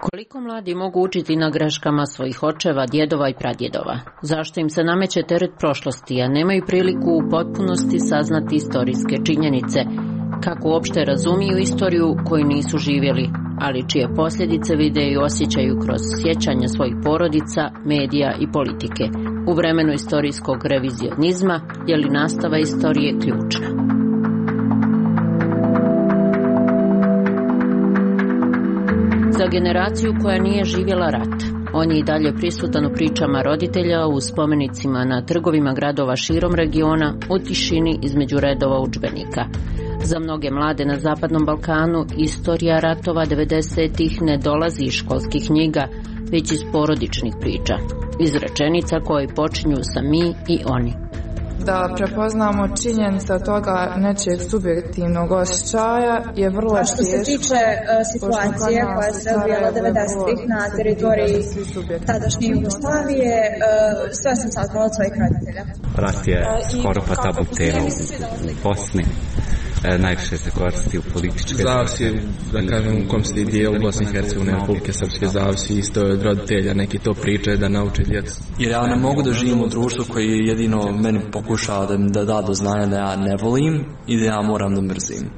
Koliko mladi mogu učiti na greškama svojih očeva, djedova i pradjedova? Zašto im se nameće teret prošlosti, a nemaju priliku u potpunosti saznati istorijske činjenice? Kako uopšte razumiju istoriju koju nisu živjeli, ali čije posljedice vide i osjećaju kroz sjećanja svojih porodica, medija i politike? U vremenu istorijskog revizionizma je li nastava istorije ključna? Za generaciju koja nije živjela rat, on je i dalje prisutan u pričama roditelja, u spomenicima na trgovima gradova širom regiona, u tišini između redova udžbenika. Za mnoge mlade na Zapadnom Balkanu istorija ratova 90-ih ne dolazi iz školskih knjiga, već iz porodičnih priča, iz rečenica koje počinju sa mi i oni. Da prepoznamo činjenica toga nečijeg subjektivnog osjećaja je vrlo teško. Što se tiče situacije koja se odvijala 90-ih na teritoriji tadašnje Jugoslavije, sve sam saznala od svojih roditelja. Rat je skoro pa tabu tema u Bosni. Najviše se koristi u političke... Zavisi, da kažem, u kom se dijelu Bosne i Hercegovine, Republike Srpske, zavisi isto od roditelja, neki to pričaju da nauče djecu. Jer ja ne mogu da živim u društvu koji jedino meni pokušava da da do znanja da ja ne volim i da ja moram da mrzim.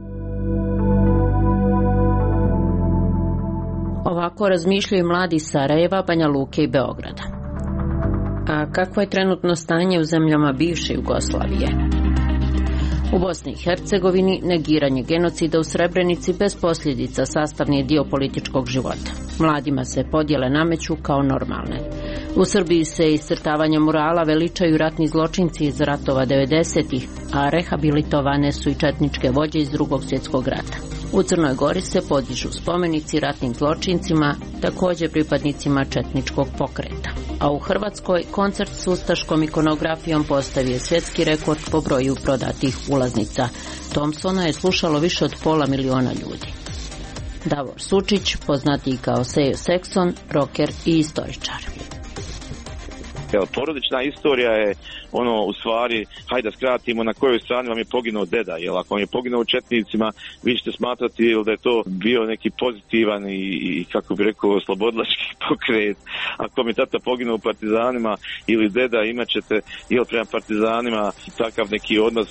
Ovako razmišljaju mladi iz Sarajeva, Banja Luke i Beograda. A kakvo je trenutno stanje u zemljama bivše Jugoslavije? U Bosni i Hercegovini negiranje genocida u Srebrenici bez posljedica sastavni je dio političkog života. Mladima se podjele nameću kao normalne. U Srbiji se iscrtavanjem murala veličaju ratni zločinci iz ratova 90-ih, a rehabilitovane su i četničke vođe iz Drugog svjetskog rata. U Crnoj Gori se podižu spomenici ratnim zločincima, također pripadnicima četničkog pokreta. A u Hrvatskoj koncert s ustaškom ikonografijom postavio svjetski rekord po broju prodatih ulaznica. Thompsona je slušalo više od 500.000 ljudi. Davor Sučić, poznatiji kao Sejo Sekson, rocker i istoričar. Evo, porodična istorija je u stvari, hajde da skratimo, na kojoj strani vam je poginuo deda, jer ako vam je poginuo u četnicima, vi ćete smatrati da je to bio neki pozitivan i kako bi rekao, oslobodilački pokret. Ako vam je tata poginuo u partizanima ili deda, imat ćete prema partizanima takav neki odnos.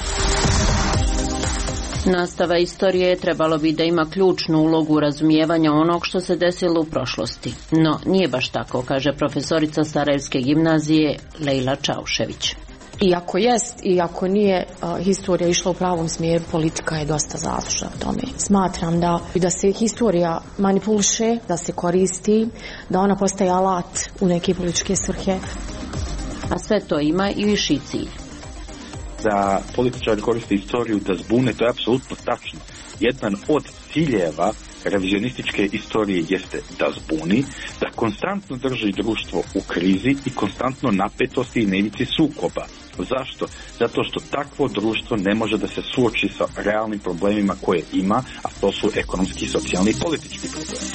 Nastava istorije trebalo bi da ima ključnu ulogu u razumijevanju onog što se desilo u prošlosti. No, nije baš tako, kaže profesorica Sarajevske gimnazije Lejla Čaušević. Iako jest, iako nije historija išla u pravom smjeru, politika je dosta zaslužna u tome. Smatram da se historija manipuliše, da se koristi, da ona postaje alat u neke političke svrhe. A sve to ima i viši cilj. Da političari koriste istoriju da zbune, to je apsolutno tačno. Jedan od ciljeva revizionističke istorije jeste da zbuni, da konstantno drži društvo u krizi i konstantno napetosti i na ivici sukoba. Zašto? Zato što takvo društvo ne može da se suoči sa realnim problemima koje ima, a to su ekonomski, socijalni i politički problemi.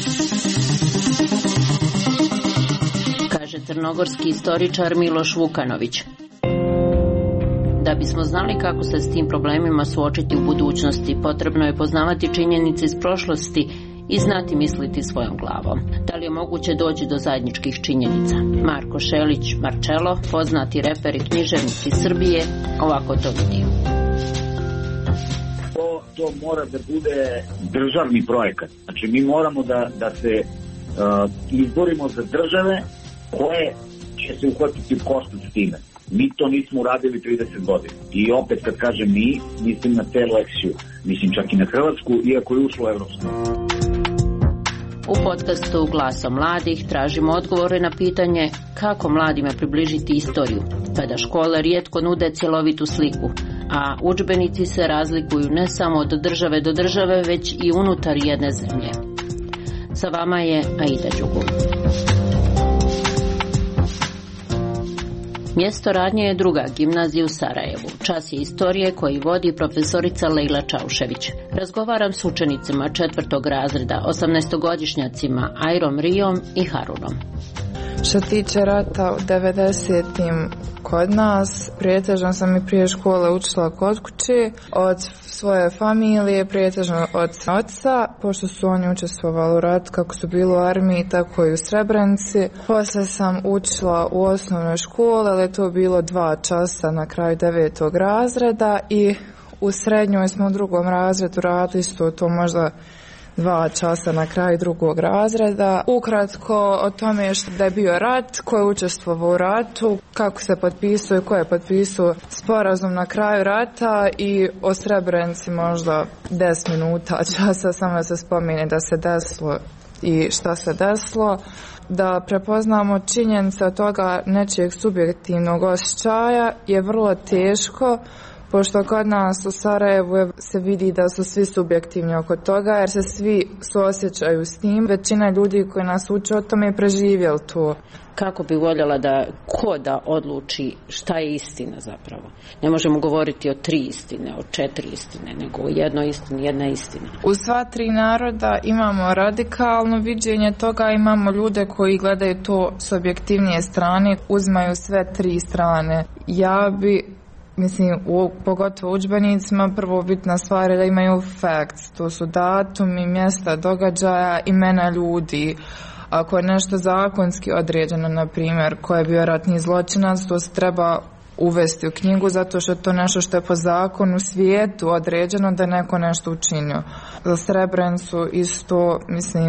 Kaže crnogorski istoričar Miloš Vukanović. Da bismo znali kako se s tim problemima suočiti u budućnosti, potrebno je poznavati činjenice iz prošlosti i znati misliti svojom glavom. Da li je moguće doći do zajedničkih činjenica? Marko Šelić Marčelo, poznati reper i književnik iz Srbije, ovako to vidi. To mora da bude državni projekat. Znači mi moramo da se izborimo za države koje će se uhvatiti u koštac s time. Mi to nismo uradili 30 godina. I opet kad kažem mi, mislim na celu eksiju. Mislim čak i na Hrvatsku, iako je ušlo u Evropsku. U podcastu Glasom mladih tražimo odgovore na pitanje kako mladima približiti istoriju, kada škole rijetko nude cjelovitu sliku, a udžbenici se razlikuju ne samo od države do države, već i unutar jedne zemlje. Sa vama je Aida Đugu. Mjesto radnje je druga gimnazija u Sarajevu. Čas je istorije koji vodi profesorica Lejla Čaušević. Razgovaram s učenicima 4. razreda, 18-godišnjacima Ajrom Rijom i Harunom. Što tiče rata u 90-im kod nas, pretežno sam i prije škole učila kod kuće, od svoje familije, pretežno od oca, pošto su oni učestvovali u ratu kako su bili u armiji, tako i u Srebrenici. Poslije sam učila u osnovnoj školi, ali je to bilo 2 časa na kraju 9. razreda i u srednjoj smo u 2. razredu radili isto to možda 2 časa na kraju 2. razreda. Ukratko o tome da je bio rat, ko je učestvovao u ratu, kako se potpisuje, ko je potpisao sporazum na kraju rata i o Srebrenici možda 10 minuta časa samo da se spomene da se desilo i šta se desilo. Da prepoznamo činjenice od toga nečijeg subjektivnog osjećaja je vrlo teško, pošto kod nas u Sarajevu se vidi da su svi subjektivni oko toga, jer se svi suosjećaju s tim. Većina ljudi koji nas uče o tome je preživjeli to. Kako bi voljela da ko da odluči šta je istina zapravo? Ne možemo govoriti o 3 istine, o 4 istine, nego o jednoj istini, jedna istina. U sva 3 naroda imamo radikalno viđenje toga, imamo ljude koji gledaju to s objektivnije strane, uzmaju sve 3 strane. Ja bi pogotovo u udžbenicima, prvo bitna stvar je da imaju facts, to su datumi, mjesta događaja, imena ljudi. Ako je nešto zakonski određeno, na primjer, ko je bio ratni zločinac, to se treba uvesti u knjigu, zato što je to nešto što je po zakonu svijetu određeno da je neko nešto učinio. Za Srebrenicu isto,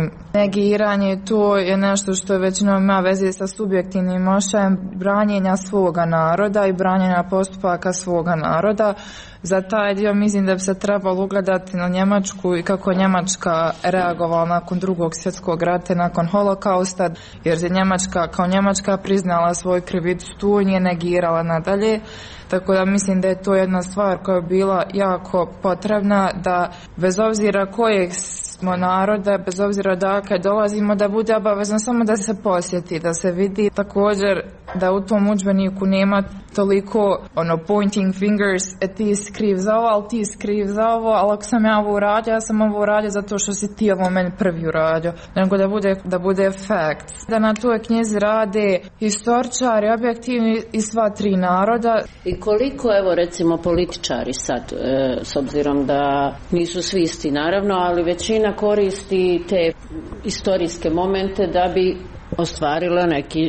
negiranje, to je nešto što je većinom ima veze sa subjektivnim osjećajem branjenja svoga naroda i branjenja postupaka svoga naroda. Za taj dio mislim da bi se trebalo ugledati na Njemačku i kako Njemačka reagovala nakon 2. svjetskog rata, nakon holokausta, jer je Njemačka kao Njemačka priznala svoju krivicu tu i nije negirala nadalje. Tako da mislim da je to jedna stvar koja je bila jako potrebna, da bez obzira kojeg smo naroda, bez obzira odakle dolazimo, da bude obavezno samo da se posjeti, da se vidi. Također da u tom udžbeniku nema toliko pointing fingers, ti si kriv za ovo, ali ti si kriv za ovo, ali ako sam ja ovo uradio, ja sam ovo uradio zato što si ti ovo meni prvi uradio, nego da bude facts. Da na toj knjizi rade historičari, objektivni i sva 3 naroda. I koliko, evo recimo, političari sad, s obzirom da nisu svi isti naravno, ali većina koristi te istorijske momente da bi ostvarila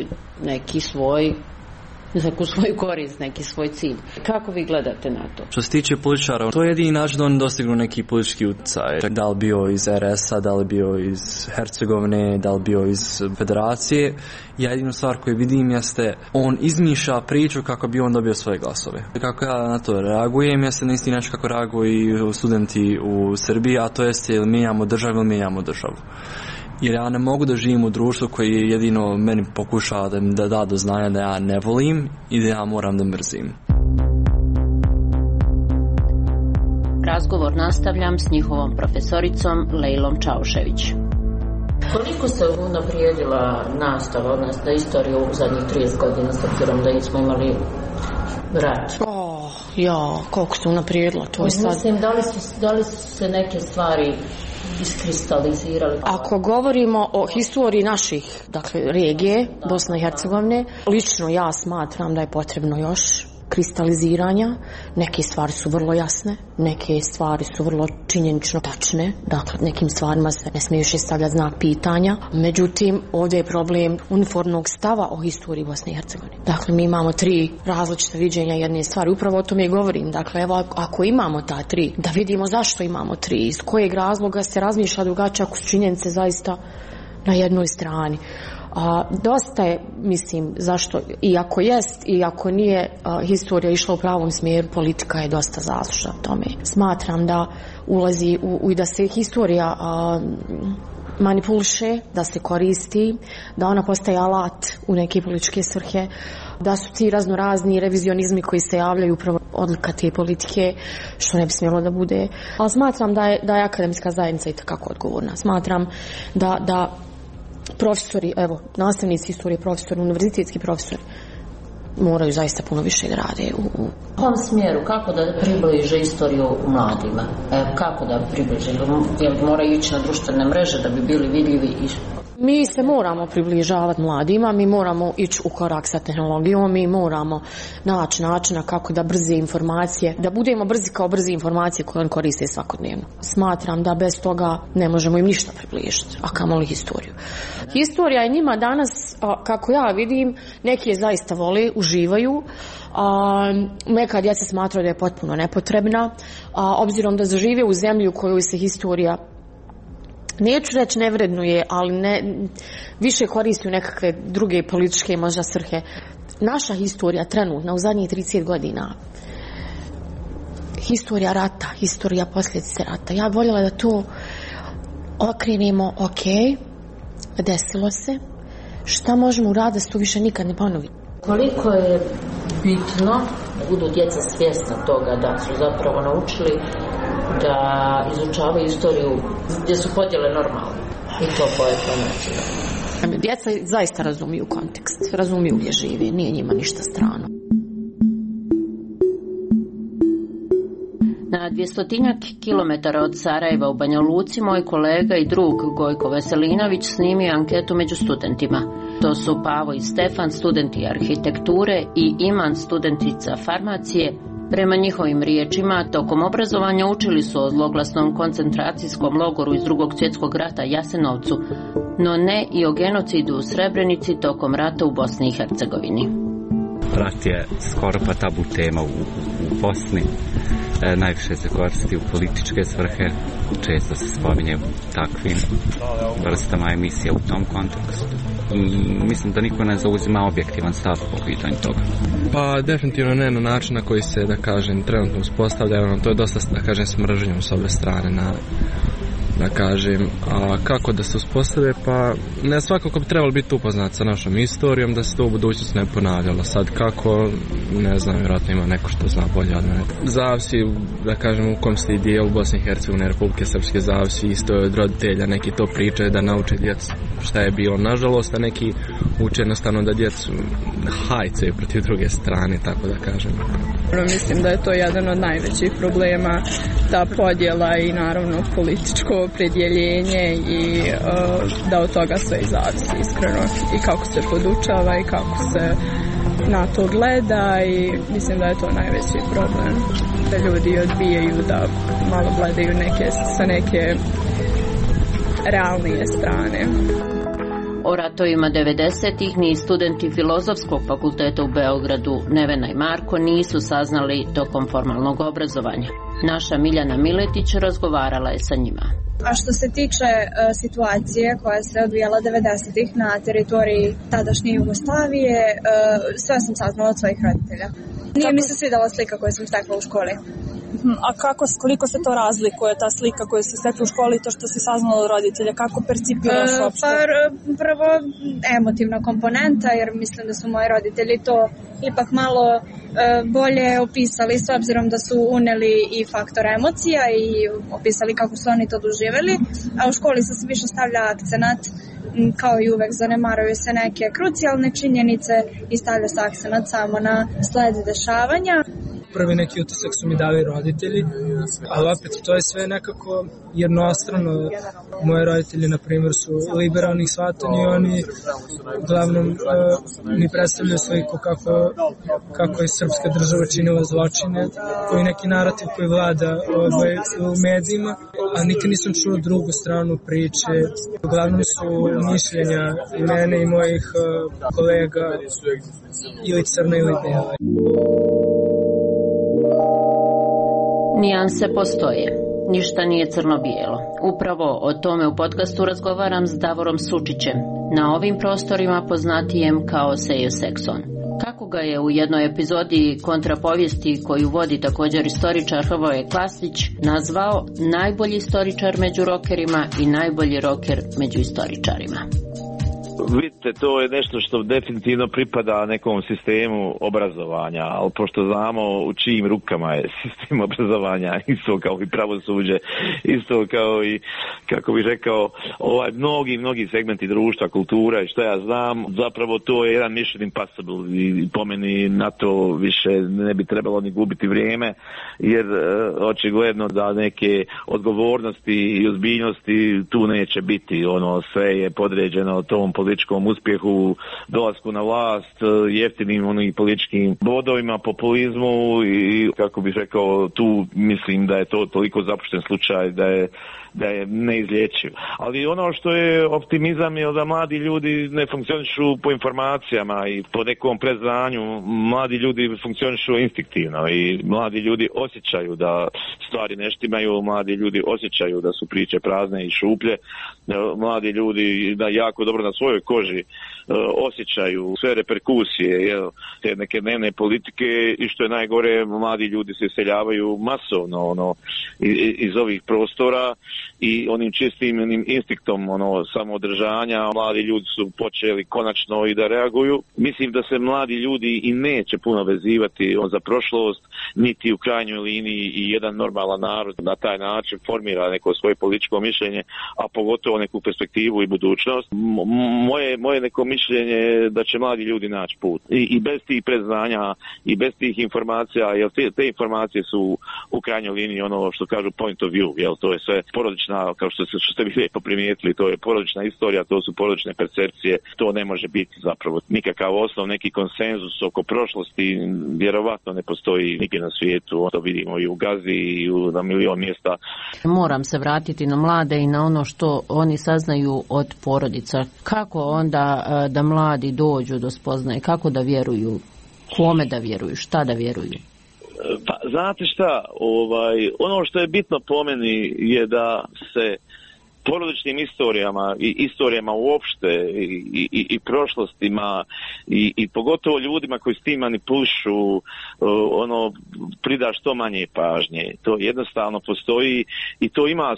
neki svoj, neku svoju korist, neki svoj cilj. Kako vi gledate na to? Što se tiče političara, to je jedini način da oni dostignu neki politički utjecaj. Da li bio iz RS-a, da li bio iz Hercegovine, da li bio iz Federacije. Ja jedinu stvar koju vidim jeste, on izmišlja priču kako bi on dobio svoje glasove. Kako ja na to reagujem, jeste na isti način kako reaguju studenti u Srbiji, a to jeste ili mijenjamo državu ili mijenjamo državu. Jer ja ne mogu da živim u društvu koji jedino meni pokušava da da do znanja da ja ne volim i da ja moram da mrzim. Razgovor nastavljam s njihovom profesoricom Lejlom Čaušević. Koliko se unaprijedila nastava, odnosno istorija u zadnjih 30 godina, s obzirom da nismo imali rat? Koliko se unaprijedila, to je sad... Mislim, da li su se neke stvari iskristalizirali? Ako govorimo o historiji naših, regije, Bosne i Hercegovine, lično ja smatram da je potrebno još kristaliziranja. Neke stvari su vrlo jasne, neke stvari su vrlo činjenično tačne, nekim stvarima se ne smije više stavljati znak pitanja. Međutim, ovdje je problem uniformnog stava o historiji Bosne i Hercegovine. Mi imamo 3 različite viđenja jedne stvari, upravo o tome i govorim. Ako imamo ta 3, da vidimo zašto imamo 3, iz kojeg razloga se razmišlja drugačije ako su činjenice zaista na jednoj strani. Dosta je, zašto, i ako jest i ako nije historija išla u pravom smjeru, politika je dosta zaslužna u tome. Smatram da ulazi i da se historija manipuliše, da se koristi, da ona postaje alat u neke političke svrhe, da su ti raznorazni revizionizmi koji se javljaju upravo odlika te politike, što ne bi smjelo da bude. Ali smatram da je akademska zajednica itekako odgovorna. Smatram da profesori, nastavnici historije, profesori, univerzitetski profesori moraju zaista puno više da rade u kom smjeru, kako da približe istoriju mladima? Kako da približe? Moraju ići na društvene mreže da bi bili vidljivi? Mi se moramo približavati mladima, mi moramo ići u korak sa tehnologijom, mi moramo naći načina kako da brze informacije, da budemo brzi kao brze informacije koje on koriste svakodnevno. Smatram da bez toga ne možemo im ništa približiti, a kamoli historiju. Historija je njima danas, kako ja vidim, neki je zaista vole, uživaju, neka djeca smatraju da je potpuno nepotrebna, obzirom da zažive u zemlji u kojoj se historija, neću reći ne vrednuje, ali više koristi u nekakve druge političke možda svrhe. Naša historija trenutna u zadnjih 30 godina, historija rata, historija posljedice rata, ja bih voljela da to okrenemo, ok, desilo se, šta možemo uraditi da se to više nikad ne ponovi. Koliko je bitno da budu djeca svjesna toga da su zapravo naučili da izučavaju istoriju gdje su podjele normalne i to koje to znači. Djeca zaista razumiju kontekst, razumiju gdje živi, nije njima ništa strano. Na 200-tinjak kilometara od Sarajeva u Banja Luci moj kolega i drug Gojko Veselinović snimio anketu među studentima. To su Pavo i Stefan, studenti arhitekture, i Iman, studentica farmacije. Prema njihovim riječima, tokom obrazovanja učili su o zloglasnom koncentracijskom logoru iz Drugog svjetskog rata Jasenovcu, no ne i o genocidu u Srebrenici tokom rata u Bosni i Hercegovini. Rat je skoro pa tabu tema u Bosni. Najviše se koristi u političke svrhe, često se spominje takvim vrstama emisija u tom kontekstu. Mislim da niko ne zauzima objektivan stav po pitanju toga. Pa definitivno ne na način na koji se, da kažem, trenutno uspostavlja, to je dosta, da kažem, s mržnjom s ove strane da kažem, a kako da se uspostave, pa ne svakako bi trebalo biti upoznat sa našom istorijom, da se to u budućnosti ne ponavljalo. Sad kako, ne znam, vjerojatno ima neko što zna bolje od mene. Zavisi, da kažem, u kom se dijelu Bosne i Hercegovine, Republike Srpske, zavisi isto od roditelja, neki to pričaju da nauče djecu šta je bilo, nažalost, a neki uče jednostavno da djecu hajcaju protiv druge strane, tako da kažem. Mislim da je to jedan od najvećih problema, ta podjela i naravno političko opredjeljenje i da od toga sve i zavisi iskreno i kako se podučava i kako se na to gleda i mislim da je to najveći problem, da ljudi odbijaju da malo gledaju sa neke realnije strane. O ratovima 90-ih ni studenti Filozofskog fakulteta u Beogradu, Nevena i Marko, nisu saznali tokom formalnog obrazovanja. Naša Miljana Miletić razgovarala je sa njima. A što se tiče situacije koja se odvijala 90-ih na teritoriji tadašnje Jugoslavije, sve sam saznala od svojih roditelja. Nije mi se svidjela slika koju sam stekla u školi. A koliko se to razlikuje, ta slika koju se stekla u školi i to što si saznala od roditelja, kako percipiraš uopšte? Prvo emotivna komponenta, jer mislim da su moji roditelji to ipak malo bolje opisali, s obzirom da su uneli i faktor emocija i opisali kako su oni to doživjeli, a u školi se više stavlja akcenat, kao i uvek zanemaruju se neke krucijalne činjenice i stavlja se akcenat samo na sled dešavanja. Prvi neki utisak su mi dali roditelji, ali opet to je sve nekako jednostrano. Moji roditelji, na primjer, su liberalnih shvatanja i oni uglavnom mi predstavljaju sliku kako je srpska država činila zločine, koji neki narativ koji vlada u medijima, a nikad nisam čuo drugu stranu priče. Uglavnom su mišljenja i mene i mojih kolega ili crna ili bela. Nijanse postoje. Ništa nije crno-bijelo. Upravo o tome u podcastu razgovaram s Davorom Sučićem, na ovim prostorima poznatijem kao Sejo Sekson. Kako ga je u jednoj epizodi kontrapovijesti koju vodi također istoričar Hrvoje Klasić nazvao najbolji istoričar među rokerima i najbolji roker među istoričarima. Vidite, to je nešto što definitivno pripada nekom sistemu obrazovanja, ali pošto znamo u čijim rukama je sistem obrazovanja, isto kao i pravosuđe, isto kao i, kako bih rekao, mnogi segmenti društva, kultura i što ja znam, zapravo to je jedan mission impossible i po meni na to više ne bi trebalo ni gubiti vrijeme, jer očigledno da neke odgovornosti i ozbiljnosti tu neće biti. Sve je podređeno tom političkom uspjehu, dolasku na vlast, jeftinim političkim bodovima, populizmu i, kako bih rekao, tu mislim da je to toliko zapušten slučaj da je neizlječiv. Ali ono što je optimizam je da mladi ljudi ne funkcionišu po informacijama i po nekom predznanju. Mladi ljudi funkcionišu instinktivno i mladi ljudi osjećaju da stvari ne štimaju, mladi ljudi osjećaju da su priče prazne i šuplje, mladi ljudi da jako dobro na svojoj koži osjećaju sve reperkusije te neke dnevne politike i što je najgore, mladi ljudi se iseljavaju masovno iz ovih prostora i onim čistim instinktom samoodržanja mladi ljudi su počeli konačno i da reaguju. Mislim da se mladi ljudi i neće puno vezivati za prošlost, niti u krajnjoj liniji i jedan normalan narod na taj način formira neko svoje političko mišljenje, a pogotovo neku perspektivu i budućnost. Moje neko mišljenje je da će mladi ljudi naći put. I bez tih predznanja i bez tih informacija, jer te informacije su u krajnjoj liniji ono što kažu point of view, jel, to je sve porodična, kao što ste vi lijepo primijetili, to je porodična istorija, to su porodične percepcije, to ne može biti zapravo nikakav osnov, neki konsenzus oko prošlosti, vjerovatno ne postoji nigdje na svijetu, to vidimo i u Gazi i na milion mjesta. Moram se vratiti na mlade i na ono što oni saznaju od porodica. Kako onda da mladi dođu do spoznaje, kako da vjeruju, kome da vjeruju, šta da vjeruju? Pa znate šta, ono što je bitno po meni je da se porodičnim istorijama i istorijama uopšte i prošlostima i pogotovo ljudima koji s tim manipulišu prida što manje pažnje. To jednostavno postoji i to ima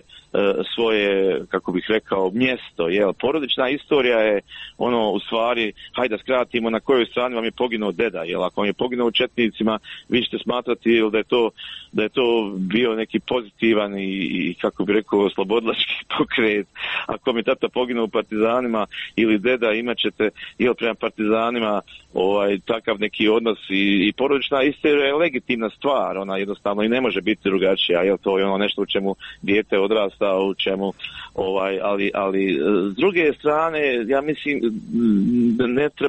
svoje, kako bih rekao, mjesto. Porodična istorija je u stvari, hajde da skratimo, na kojoj strani vam je poginuo deda. Ako vam je poginuo u četnicima, vi ćete smatrati da je to bio neki pozitivan i kako bih rekao, slobodilački pokret. Ako mi tata poginuo u partizanima ili deda, imat ćete prema partizanima takav neki odnos i porodična istorija je legitimna stvar, ona jednostavno i ne može biti drugačija, to je nešto u čemu dijete odrasta, u čemu ali s druge strane ja mislim da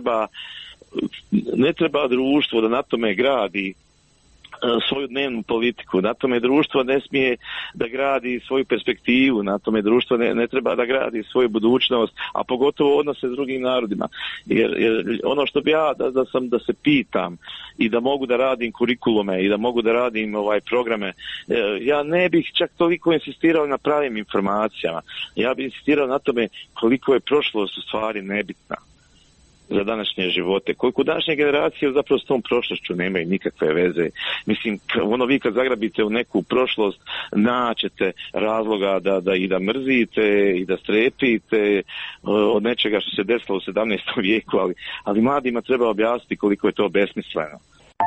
ne treba društvo da na tome gradi svoju dnevnu politiku, na tome društvo ne smije da gradi svoju perspektivu, na tome društvo ne treba da gradi svoju budućnost, a pogotovo odnose s drugim narodima. Jer ono što bi ja da se pitam i da mogu da radim kurikulume i da mogu da radim programe, ja ne bih čak toliko insistirao na pravim informacijama. Ja bih insistirao na tome koliko je prošlost u stvari nebitna za današnje živote. Koliko današnje generacije zapravo s tom prošlošću nemaju nikakve veze. Mislim, vi kad zagrabite u neku prošlost, naćete razloga da mrzite i da strepite od nečega što se desilo u 17. vijeku, ali mladima treba objasniti koliko je to besmisleno.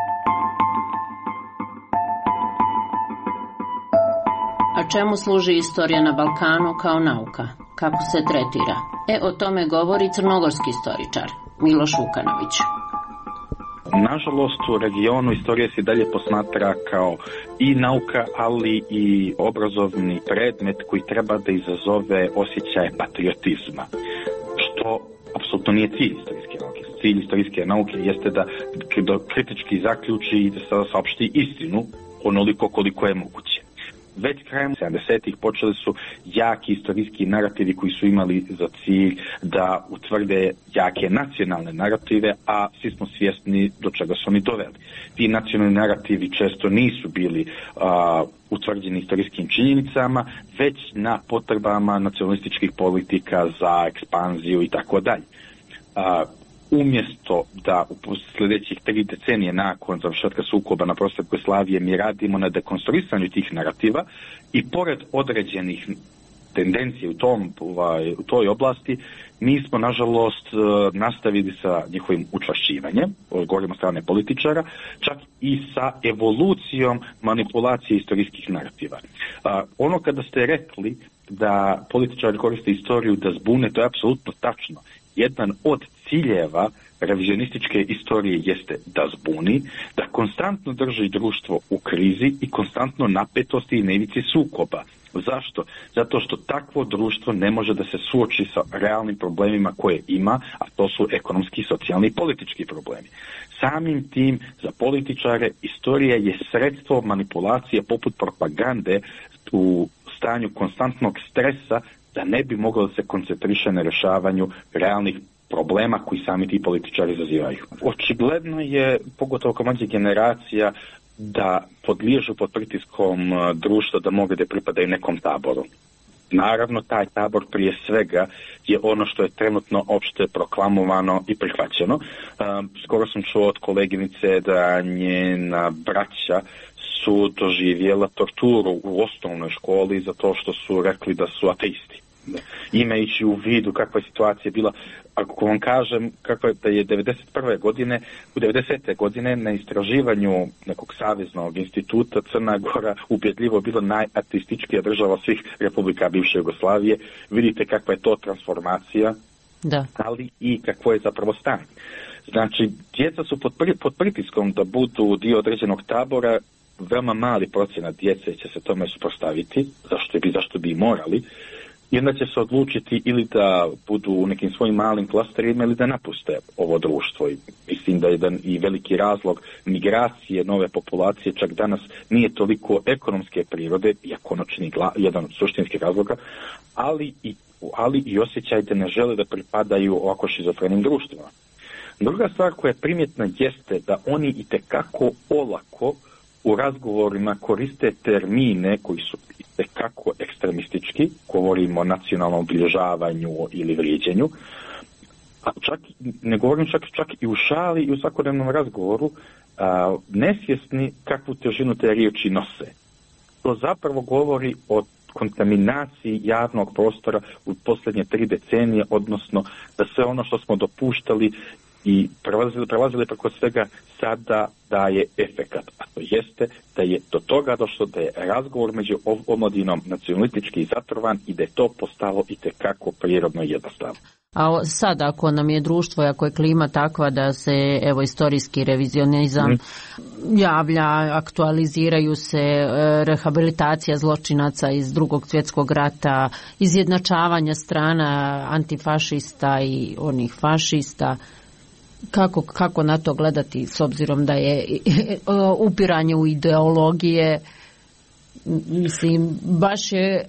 A čemu služi istorija na Balkanu kao nauka? Kako se tretira? O tome govori crnogorski istoričar Miloš Vukanović. Nažalost, u regionu istorija se dalje posmatra kao i nauka, ali i obrazovni predmet koji treba da izazove osjećaje patriotizma, što apsolutno nije cilj istorijske nauke. Cilj istorijske nauke jeste da kritički zaključi i da se saopšti istinu onoliko koliko je moguće. Već krajem 70-ih počeli su jaki istorijski narativi koji su imali za cilj da utvrde jake nacionalne narative, a svi smo svjesni do čega su oni doveli. Ti nacionalni narativi često nisu bili utvrđeni istorijskim činjenicama, već na potrebama nacionalističkih politika za ekspanziju i tako dalje. Umjesto da u sljedećih 3 decenije nakon završetka sukoba na prostoru Jugoslavije mi radimo na dekonstruisanju tih narativa i pored određenih tendencije u toj oblasti, mi smo nažalost nastavili sa njihovim učvršćivanjem, govorimo strane političara, čak i sa evolucijom manipulacije istorijskih narativa. Ono kada ste rekli da političari koriste istoriju da zbune, to je apsolutno tačno. Jedan od ciljeva revizionističke istorije jeste da zbuni, da konstantno drži društvo u krizi i konstantno napetosti i na ivici sukoba. Zašto? Zato što takvo društvo ne može da se suoči sa realnim problemima koje ima, a to su ekonomski, socijalni i politički problemi. Samim tim, za političare, istorija je sredstvo manipulacije poput propagande u stanju konstantnog stresa da ne bi moglo da se koncentriše na rješavanju realnih problema koji sami ti političari izazivaju. Očigledno je, pogotovo kod mlađih generacija, da podliježu pod pritiskom društva da mogu da pripadaju nekom taboru. Naravno, taj tabor prije svega je ono što je trenutno opšte proklamovano i prihvaćeno. Skoro sam čuo od koleginice da njena braća su doživjela torturu u osnovnoj školi zato što su rekli da su ateisti. Imajući u vidu kakva je situacija bila, ako vam kažem kako je da je 90. godine na istraživanju nekog saveznog instituta Crna Gora ubjedljivo bilo najateističkija država svih republika bivše Jugoslavije, vidite kakva je to transformacija, da. Ali i kakvo je zapravo stanje. Znači, djeca su pod pritiskom da budu dio određenog tabora, veoma mali procenat djece će se tome suprotstaviti, zašto bi morali, i onda će se odlučiti ili da budu u nekim svojim malim klasterima ili da napuste ovo društvo. I mislim da jedan i veliki razlog migracije nove populacije čak danas nije toliko ekonomske prirode, iako jedan od suštinskih razloga, ali i osjećaj da ne žele da pripadaju ovako šizofrenim društvima. Druga stvar koja je primjetna jeste da oni itekako olako u razgovorima koriste termine koji su itekako ekstremistički, govorimo o nacionalnom obilježavanju ili vrijeđenju, a ne govorim čak i u šali i u svakodnevnom razgovoru, nesvjesni kakvu težinu te riječi nose. To zapravo govori o kontaminaciji javnog prostora u posljednje 3 decenije, odnosno da sve ono što smo dopuštali i prelazili preko svega sada daje efekat. A to jeste da je do toga došlo da je razgovor među omladinom nacionalistički zatrovan i da je to postalo itekako prirodno i jednostavno. A sad ako nam je društvo, ako je klima takva da se istorijski revizionizam javlja, aktualiziraju se, rehabilitacija zločinaca iz Drugog svjetskog rata, izjednačavanje strana antifašista i onih fašista, kako na to gledati s obzirom da je upiranje u ideologije, mislim, baš je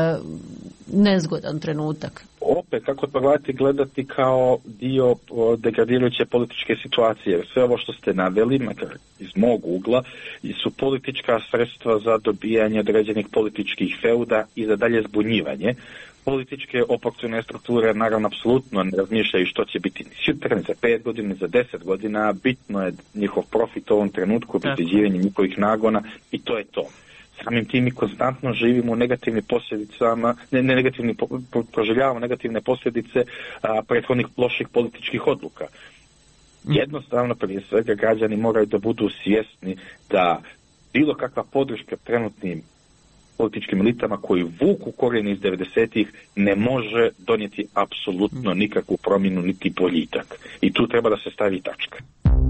nezgodan trenutak. Opet, kako to gledati kao dio degradirajuće političke situacije. Sve ovo što ste naveli, makar iz mog ugla, su politička sredstva za dobijanje određenih političkih feuda i za dalje zbunjivanje. Političke oportune strukture naravno apsolutno ne razmišljaju što će biti sutra, za 5 godina, za 10 godina. Bitno je njihov profit u ovom trenutku, obezbeđivanje njihovih nagona i to je to. Samim tim mi konstantno živimo u negativnim posljedicama, proživljavamo negativne posljedice prethodnih loših političkih odluka. Jednostavno, prije svega, građani moraju da budu svjesni da bilo kakva podrška trenutnim političkim elitama koji vuku korijene iz 90-ih ne može donijeti apsolutno nikakvu promjenu niti boljitak. I tu treba da se stavi tačka.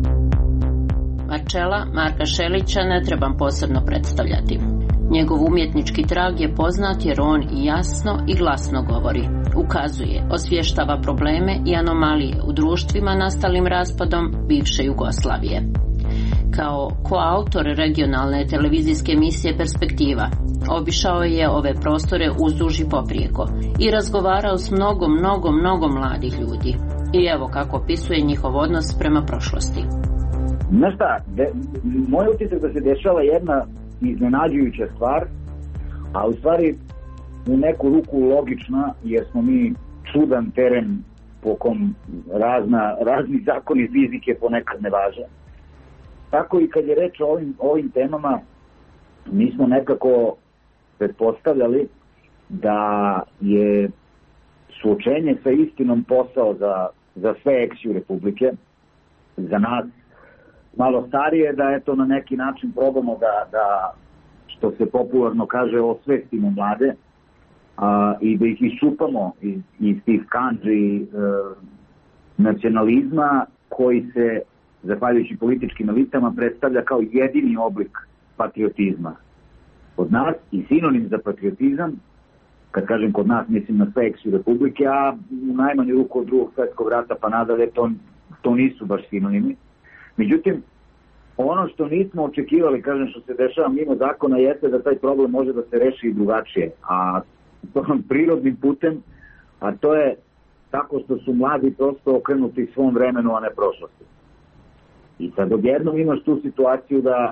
Marčela Marka Šelića ne trebam posebno predstavljati. Njegov umjetnički trag je poznat jer on i jasno i glasno govori, ukazuje, osvještava probleme i anomalije u društvima nastalim raspadom bivše Jugoslavije. Kao koautor regionalne televizijske emisije Perspektiva, obišao je ove prostore uzduž i poprijeko i razgovarao s mnogo mladih ljudi. I evo kako opisuje njihov odnos prema prošlosti. Znaš šta, moj utisak da se dešava jedna iznenađujuća stvar, a u stvari u neku ruku logična, jer smo mi čudan teren po kom razni zakoni fizike ponekad ne važe. Tako i kad je reč o ovim temama, mi smo nekako pretpostavljali da suočenje sa istinom posao za sve ex-ju republike, za nas malo starije, da eto na neki način probamo da što se popularno kaže, osvestimo mlade i da ih iščupamo iz tih kandži nacionalizma koji se, zahvaljujući političkim elitama, predstavlja kao jedini oblik patriotizma. Kod nas i sinonim za patriotizam, kad kažem kod nas, mislim na sve ex-ju republike, a u najmanju ruku od Drugog svjetskog rata pa nadalje to nisu baš sinonimi. Međutim, ono što nismo očekivali, kažem, što se dešava mimo zakona, jeste da taj problem može da se reši i drugačije, a prirodnim putem, a to je tako što su mladi prosto okrenuti svom vremenu, a ne prošlosti. I sad odjednom imaš tu situaciju da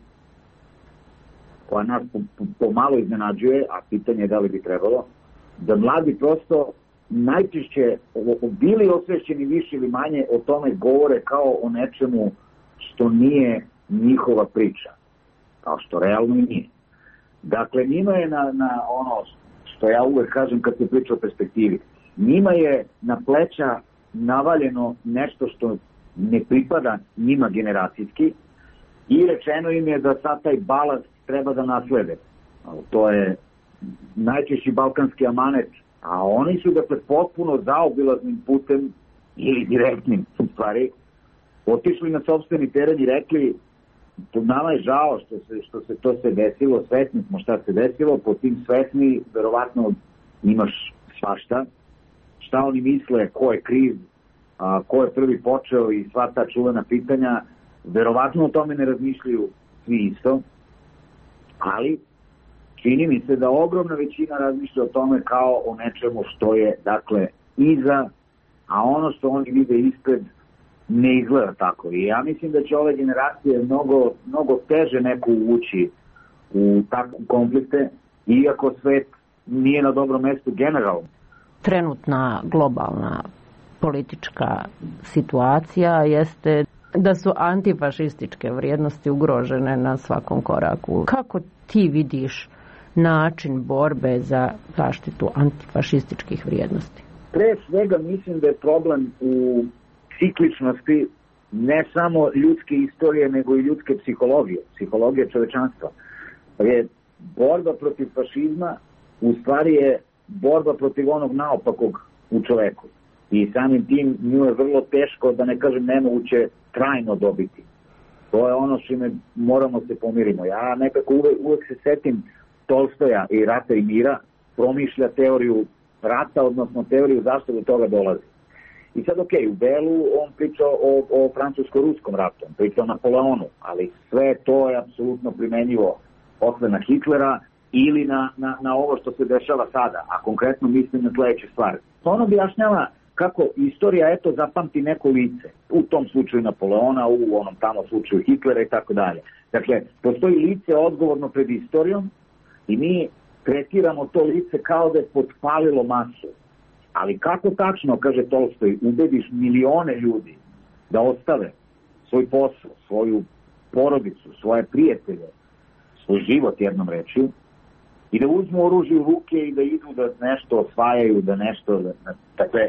koja nas pomalo iznenađuje, a pitanje je da li bi trebalo, da mladi prosto najčešće bili osvešćeni više ili manje o tome govore kao o nečemu što nije njihova priča, kao što realno i nije. Dakle, njima je na ono što ja uvek kažem kad se priča o perspektivi, njima je na pleća navaljeno nešto što ne pripada njima generacijski i rečeno im je da sad taj balast treba da naslede. To je najčešći balkanski amanet, a oni su dakle potpuno zaobilaznim putem ili direktnim u stvari otišli na sopstveni teren i rekli nama je žao što se to se desilo, svesni smo šta se desilo, po tim svesni verovatno imaš svašta, šta oni misle, ko je kriv, ko je prvi počeo i sva ta čuvena pitanja, verovatno o tome ne razmišljaju svi isto, ali čini mi se da ogromna većina razmišlja o tome kao o nečemu što je dakle iza, a ono što oni vide ispred ne izgleda tako. I ja mislim da će ove generacije mnogo teže neko uvući u takve konflikte, iako svet nije na dobrom mestu generalno. Trenutna globalna politička situacija jeste da su antifašističke vrijednosti ugrožene na svakom koraku. Kako ti vidiš način borbe za zaštitu antifašističkih vrijednosti? Pre svega mislim da je problem u cikličnosti ne samo ljudske istorije, nego i ljudske psihologije čovečanstva. Jer borba protiv fašizma u stvari je borba protiv onog naopakog u čoveku. I samim tim nju je vrlo teško, da ne kažem nemoguće, trajno dobiti. To je ono čime moramo se pomirimo. Ja nekako uvek se setim Tolstoja i Rata i mira, promišlja teoriju rata, odnosno teoriju zašto do toga dolazi. I sad, u delu on priča o francusko-ruskom ratu, on priča o Napoleonu, ali sve to je apsolutno primenjivo posle na Hitlera ili na ovo što se dešava sada, a konkretno mislim na sledeće stvari. On objašnjava kako istorija zapamti neko lice, u tom slučaju Napoleona, u onom tamo slučaju Hitlera i tako dalje. Dakle, postoji lice odgovorno pred istorijom i mi tretiramo to lice kao da je potpalilo masu. Ali kako tačno, kaže Tolstoj, ubediš milione ljudi da ostave svoj posao, svoju porodicu, svoje prijatelje, svoj život jednom rečju, i da uzmu oružje u ruke i da idu da nešto osvajaju, da nešto... Dakle,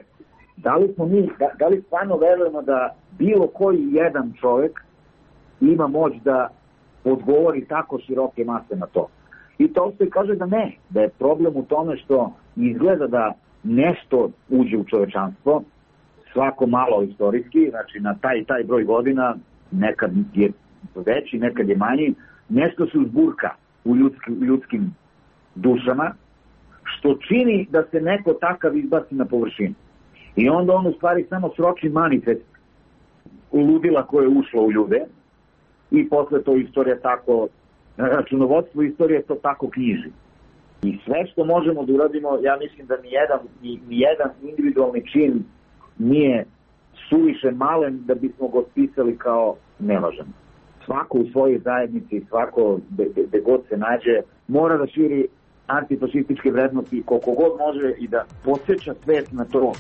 da li stvarno verujemo da bilo koji jedan čovjek ima moć da odgovori tako široke mase na to? I Tolstoj kaže da ne, da je problem u tome što izgleda da nešto uđe u čovečanstvo, svako malo istorijski, znači na taj broj godina, nekad je veći, nekad je manji, nešto se uzburka u ljudskim dušama, što čini da se neko takav izbaci na površinu. I onda on u stvari samo sroči manifest ludila koje je ušlo u ljude i posle to istorija tako, računovodstvo istorije to tako knjiži. I sve što možemo da uradimo, ja mislim da nijedan individualni čin nije suviše malen da bismo ga otpisali kao nevažan. Svako u svojoj zajednici, svako gde god se nađe, mora da širi antifašističke vrednosti koliko god može i da podsjeća svet na to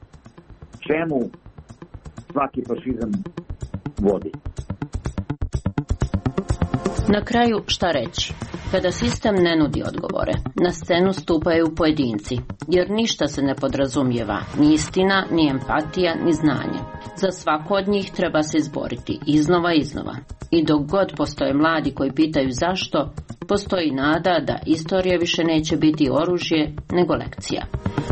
čemu svaki fašizam vodi. Na kraju šta reći? Kada sistem ne nudi odgovore, na scenu stupaju pojedinci, jer ništa se ne podrazumijeva, ni istina, ni empatija, ni znanje. Za svako od njih treba se izboriti iznova i iznova. I dok god postoje mladi koji pitaju zašto, postoji nada da istorija više neće biti oružje nego lekcija.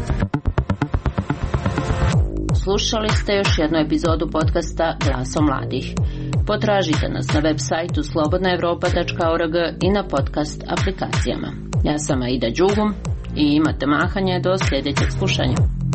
Slušali ste još jednu epizodu podcasta Glasom mladih. Potražite nas na web sajtu slobodnaevropa.org i na podcast aplikacijama. Ja sam Aida Đugum i imate mahanje do sljedećeg slušanja.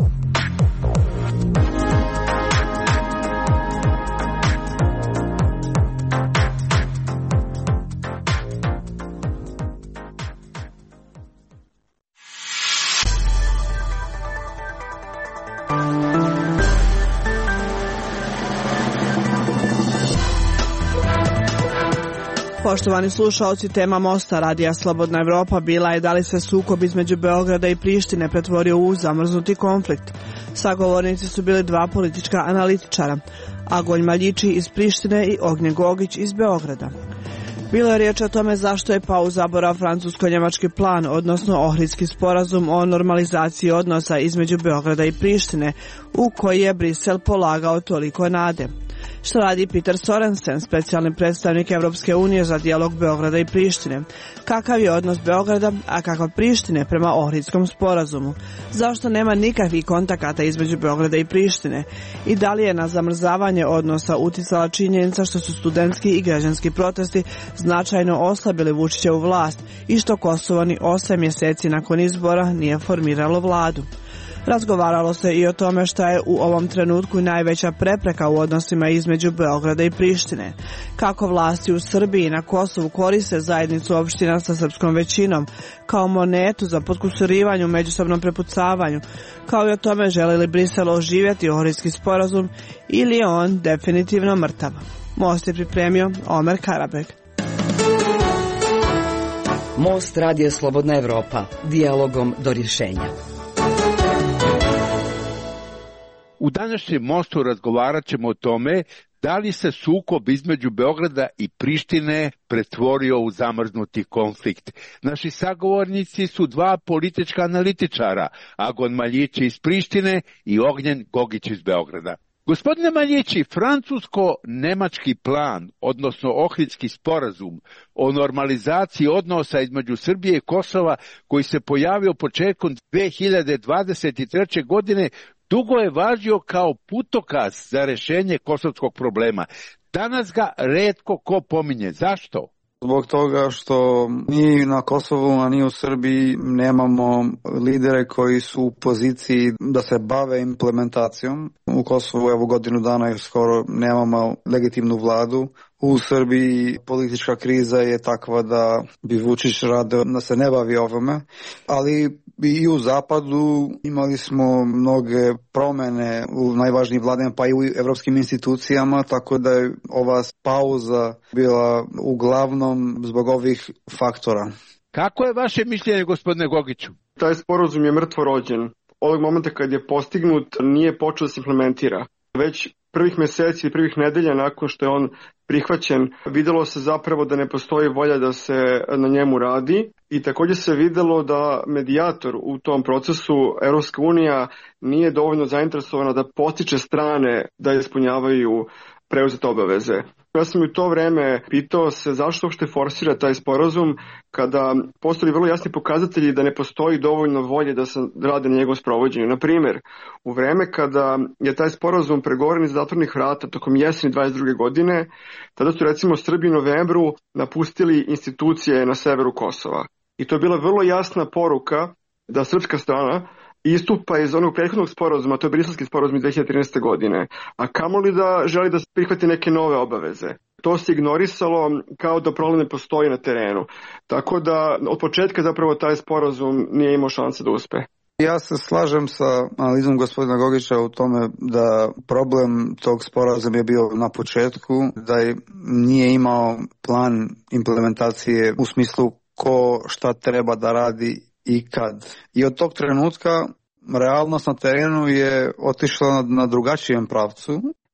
Poštovani slušaoci, tema Mosta radija Slobodna Evropa bila je da li se sukob između Beograda i Prištine pretvorio u zamrznuti konflikt. Sagovornici su bili dva politička analitičara, Agonj Maljiči iz Prištine i Ognjen Gogić iz Beograda. Bilo je riječ o tome zašto je pao u zaborav francusko-njemački plan, odnosno Ohridski sporazum o normalizaciji odnosa između Beograda i Prištine, u koji je Brisel polagao toliko nade. Što radi Peter Sorensen, specijalni predstavnik Evropske unije za dijalog Beograda i Prištine? Kakav je odnos Beograda, a kakav Prištine prema Ohridskom sporazumu? Zašto nema nikakvih kontakata između Beograda i Prištine? I da li je na zamrzavanje odnosa uticala činjenica što su studentski i građanski protesti značajno oslabili Vučićevu vlast i što Kosovo ni 8 mjeseci nakon izbora nije formiralo vladu? Razgovaralo se i o tome šta je u ovom trenutku najveća prepreka u odnosima između Beograda i Prištine. Kako vlasti u Srbiji i na Kosovu koriste zajednicu opština sa srpskom većinom kao monetu za potkusurivanje u međusobnom prepucavanju, kao i o tome želi li Brisel oživjeti Ohridski sporazum ili je on definitivno mrtav. Most je pripremio Omer Karabek. Most radija Slobodna Evropa, dijalogom do rješenja. U današnjem Mostu razgovarat ćemo o tome da li se sukob između Beograda i Prištine pretvorio u zamrznuti konflikt. Naši sagovornici su dva politička analitičara, Agon Maljiči iz Prištine i Ognjen Gogić iz Beograda. Gospodine Maljiči, francusko-nemački plan, odnosno Ohridski sporazum o normalizaciji odnosa između Srbije i Kosova, koji se pojavio početkom 2023. godine, dugo je važio kao putokaz za rješenje kosovskog problema. Danas ga retko ko pominje. Zašto? Zbog toga što ni na Kosovu, a ni u Srbiji nemamo lidere koji su u poziciji da se bave implementacijom. U Kosovu evo godinu dana još skoro nemamo legitimnu vladu. U Srbiji politička kriza je takva da bi Vučić radio da se ne bavi ovome, ali i u Zapadu imali smo mnoge promjene u najvažnijim vladama pa i u evropskim institucijama, tako da je ova pauza bila uglavnom zbog ovih faktora. Kako je vaše mišljenje, gospodine Gogiću? Taj sporazum je mrtvo rođen. Ovog momenta kad je postignut nije počeo da se implementira. Već prvih mjeseci i prvih nedelja nakon što je on prihvaćen, vidjelo se zapravo da ne postoji volja da se na njemu radi i također se vidjelo da medijator u tom procesu, Europska unija, nije dovoljno zainteresovana da potiče strane da ispunjavaju preuzete obaveze. Ja sam u to vreme pitao se zašto uopšte forsira taj sporazum kada postoji vrlo jasni pokazatelji da ne postoji dovoljno volje da se rade na njegovom sprovođenju. Na primjer, u vreme kada je taj sporazum pregovoren iz zatvornih vrata tokom jeseni 22. godine, tada su recimo Srbi u novembru napustili institucije na severu Kosova. I to je bila vrlo jasna poruka da srpska strana istupa iz onog prethodnog sporazuma, to je Briselski sporazum iz 2013. godine, a kamoli da želi da prihvati neke nove obaveze. To se ignorisalo kao da problem ne postoji na terenu. Tako da od početka zapravo taj sporazum nije imao šanse da uspe. Ja se slažem sa analizom gospodina Gogića u tome da problem tog sporazuma je bio na početku, da nije imao plan implementacije u smislu ko šta treba da radi i kad. I od tog trenutka realnost na terenu je otišla na drugačijem pravcu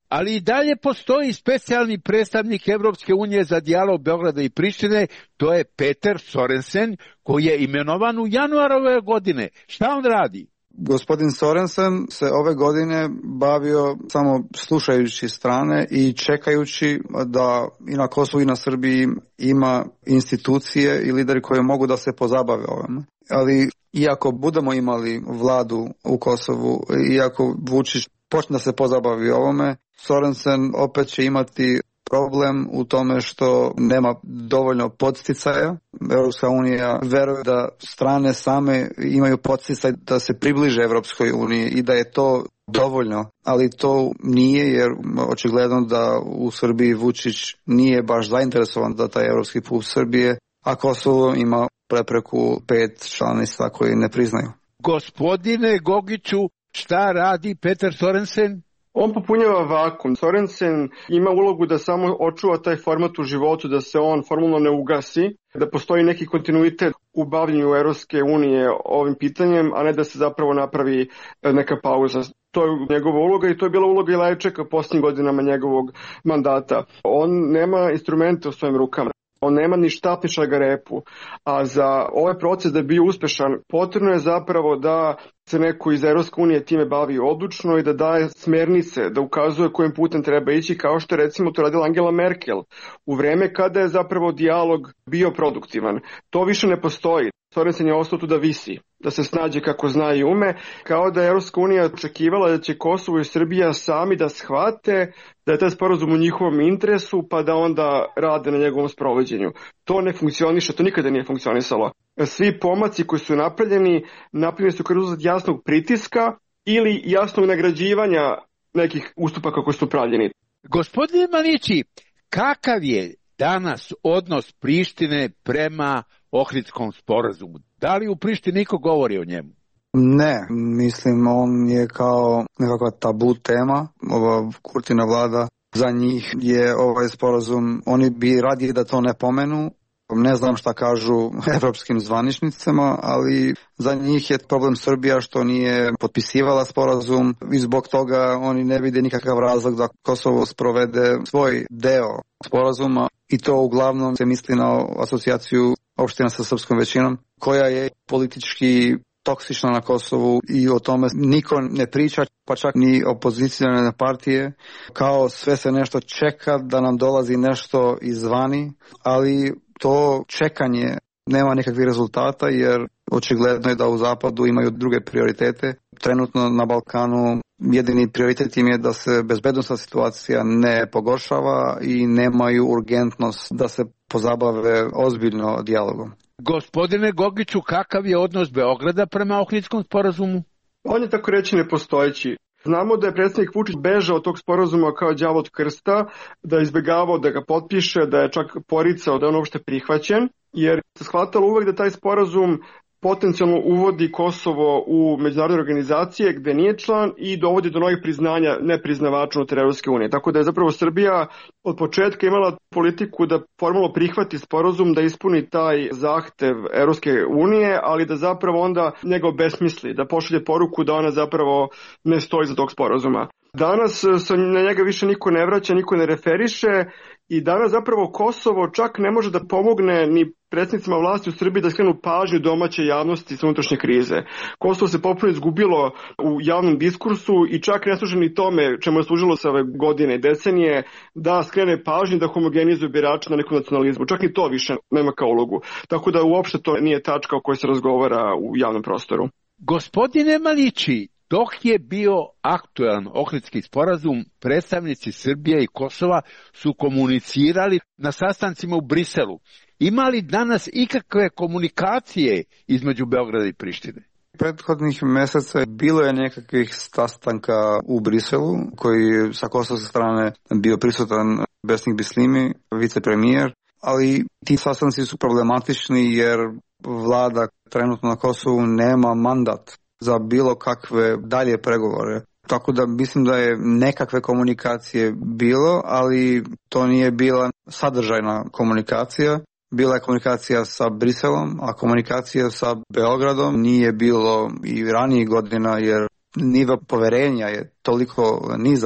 ali i dalje postoji specijalni predstavnik Evropske unije za dijalog Beograda i Prištine, to je Peter Sorensen, koji je imenovan u januaru ove godine. Šta on radi? Gospodin Sorensen se ove godine bavio samo slušajući strane i čekajući da i na Kosovu i na Srbiji ima institucije i lideri koji mogu da se pozabave ovome. Ali iako budemo imali vladu u Kosovu, iako Vučić počne da se pozabavi ovome, Sorensen opet će imati problem u tome što nema dovoljno podsticaja. Evropska unija veruje da strane same imaju podsticaj da se približe Evropskoj uniji i da je to dovoljno, ali to nije, jer očigledno da u Srbiji Vučić nije baš zainteresovan da taj evropski put Srbije, a Kosovo ima prepreku 5 članica koji ne priznaju. Gospodine Gogiću, šta radi Peter Sorensen? On popunjava vakum. Sorensen ima ulogu da samo očuva taj format u životu, da se on formalno ne ugasi, da postoji neki kontinuitet u bavljenju Evropske unije ovim pitanjem, a ne da se zapravo napravi neka pauza. To je njegova uloga i to je bila uloga i Lajčeka posljednjim godinama njegovog mandata. On nema instrumente u svojim rukama. On nema ni štap ni šagarepu, a za ovaj proces da je bio uspešan potrebno je zapravo da se neko iz Evropske unije time bavi odlučno i da daje smernice, da ukazuje kojim putem treba ići, kao što je recimo to radila Angela Merkel u vreme kada je zapravo dijalog bio produktivan. To više ne postoji. Sorensen je ostao tu da visi, da se snađe kako zna i ume, kao da je Evropska unija očekivala da će Kosovo i Srbija sami da shvate da je taj sporazum u njihovom interesu, pa da onda rade na njegovom sprovođenju. To ne funkcioniše, to nikada nije funkcionisalo. Svi pomaci koji su napravljeni su kao rezultat jasnog pritiska ili jasnog nagrađivanja nekih ustupaka koji su pravljeni. Gospodine Manići, kakav je danas odnos Prištine prema Ohridskom sporazumu? Da li u Prištini niko govori o njemu? Ne, mislim on je kao nekakva tabu tema, ova Kurtina vlada, za njih je ovaj sporazum, oni bi radije da to ne pomenu. Ne znam šta kažu evropskim zvaničnicama, ali za njih je problem Srbija što nije potpisivala sporazum i zbog toga oni ne vide nikakav razlog da Kosovo sprovede svoj deo sporazuma i to uglavnom se misli na asocijaciju opština sa srpskom većinom koja je politički toksična na Kosovu i o tome niko ne priča, pa čak ni opozicijone partije, kao sve se nešto čeka da nam dolazi nešto izvani, ali to čekanje nema nikakvih rezultata jer očigledno je da u zapadu imaju druge prioritete. Trenutno na Balkanu jedini prioritet im je da se bezbednosna situacija ne pogoršava i nemaju urgentnost da se pozabave ozbiljno dijalogom. Gospodine Gogiću, kakav je odnos Beograda prema Ohridskom sporazumu? On je tako reći nepostojeći. Znamo da je predsjednik Vučić bežao od tog sporazuma kao đavo od krsta, da je izbjegavao da ga potpiše, da je čak poricao da je on uopšte prihvaćen, jer se shvatalo uvek da taj sporazum potencijalno uvodi Kosovo u međunarodne organizacije gde nije član i dovodi do novih priznanja nepriznavača unutar Evropske unije. Tako da je zapravo Srbija od početka imala politiku da formalno prihvati sporazum, da ispuni taj zahtev Evropske unije, ali da zapravo onda njega obesmisli, da pošalje poruku da ona zapravo ne stoji za tog sporazuma. Danas se na njega više niko ne vraća, niko ne referiše i danas zapravo Kosovo čak ne može da pomogne ni predsjednicima vlasti u Srbiji da skrenu pažnju domaće javnosti sa unutrašnje krize. Kosovo se potpuno izgubilo u javnom diskursu i čak ne služi ni tome čemu je služilo se ove godine i decenije da skrene pažnju da homogenizuje birače na nekom nacionalizmu. Čak ni to više nema kao ulogu. Tako da uopšte to nije tačka o kojoj se razgovara u javnom prostoru. Gospodine Malići, dok je bio aktualan Ohridski sporazum, predstavnici Srbije i Kosova su komunicirali na sastancima u Briselu. Ima li danas ikakve komunikacije između Beograda i Prištine? Prethodnih meseca bilo je nekakvih sastanka u Briselu, koji sa kosovske strane bio prisutan Besnik Bislimi, vicepremijer, ali ti sastanci su problematični jer vlada trenutno na Kosovu nema mandat za bilo kakve dalje pregovore. Tako da mislim da je nekakve komunikacije bilo, ali to nije bila sadržajna komunikacija. Bila je komunikacija sa Briselom, a komunikacija sa Beogradom nije bilo i ranijih godina jer nivo poverenja je toliko nizak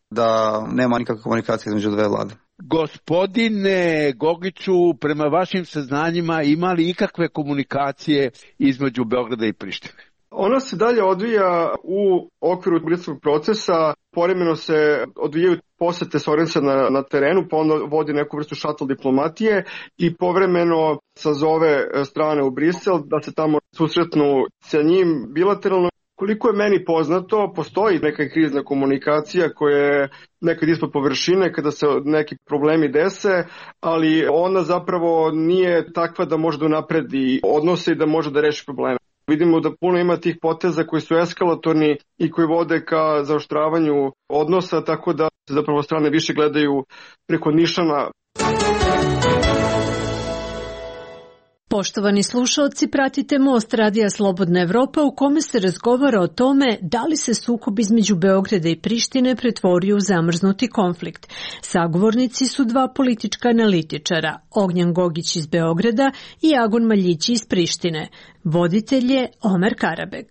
da nema nikakve komunikacije između dve vlade. Gospodine Gogiću, prema vašim saznanjima ima li ikakve komunikacije između Beograda i Prištine? Ona se dalje odvija u okviru briselskog procesa, povremeno se odvijaju posete Sorensa na terenu, pa onda vodi neku vrstu šatl diplomatije i povremeno sazove strane u Brisel da se tamo susretnu sa njim bilateralno. Koliko je meni poznato, postoji neka krizna komunikacija koja je nekad ispod površine kada se neki problemi dese, ali ona zapravo nije takva da može da unapredi odnose i da može da reši probleme. Vidimo da puno ima tih poteza koji su eskalatorni i koji vode ka zaoštravanju odnosa, tako da se zapravo strane više gledaju preko nišana. Poštovani slušaoci, pratite Most Radija Slobodna Evropa u kome se razgovara o tome da li se sukob između Beograda i Prištine pretvorio u zamrznuti konflikt. Sagovornici su dva politička analitičara, Ognjan Gogić iz Beograda i Agon Maljići iz Prištine. Voditelj je Omer Karabek.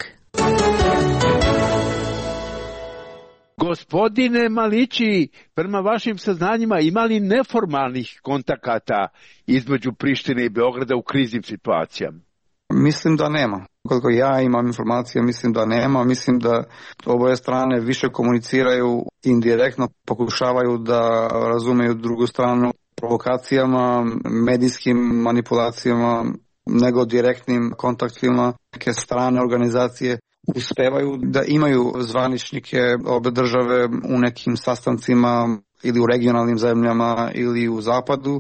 Gospodine Malići, prema vašim saznanjima ima li neformalnih kontakata između Prištine i Beograda u kriznim situacijama? Mislim da nema. Koliko ja imam informacije, mislim da nema. Mislim da oboje strane više komuniciraju indirektno, pokušavaju da razumeju drugu stranu provokacijama, medijskim manipulacijama, nego direktnim kontaktima. Neke strane organizacije uspevaju da imaju zvaničnike obe države u nekim sastancima ili u regionalnim zemljama ili u zapadu,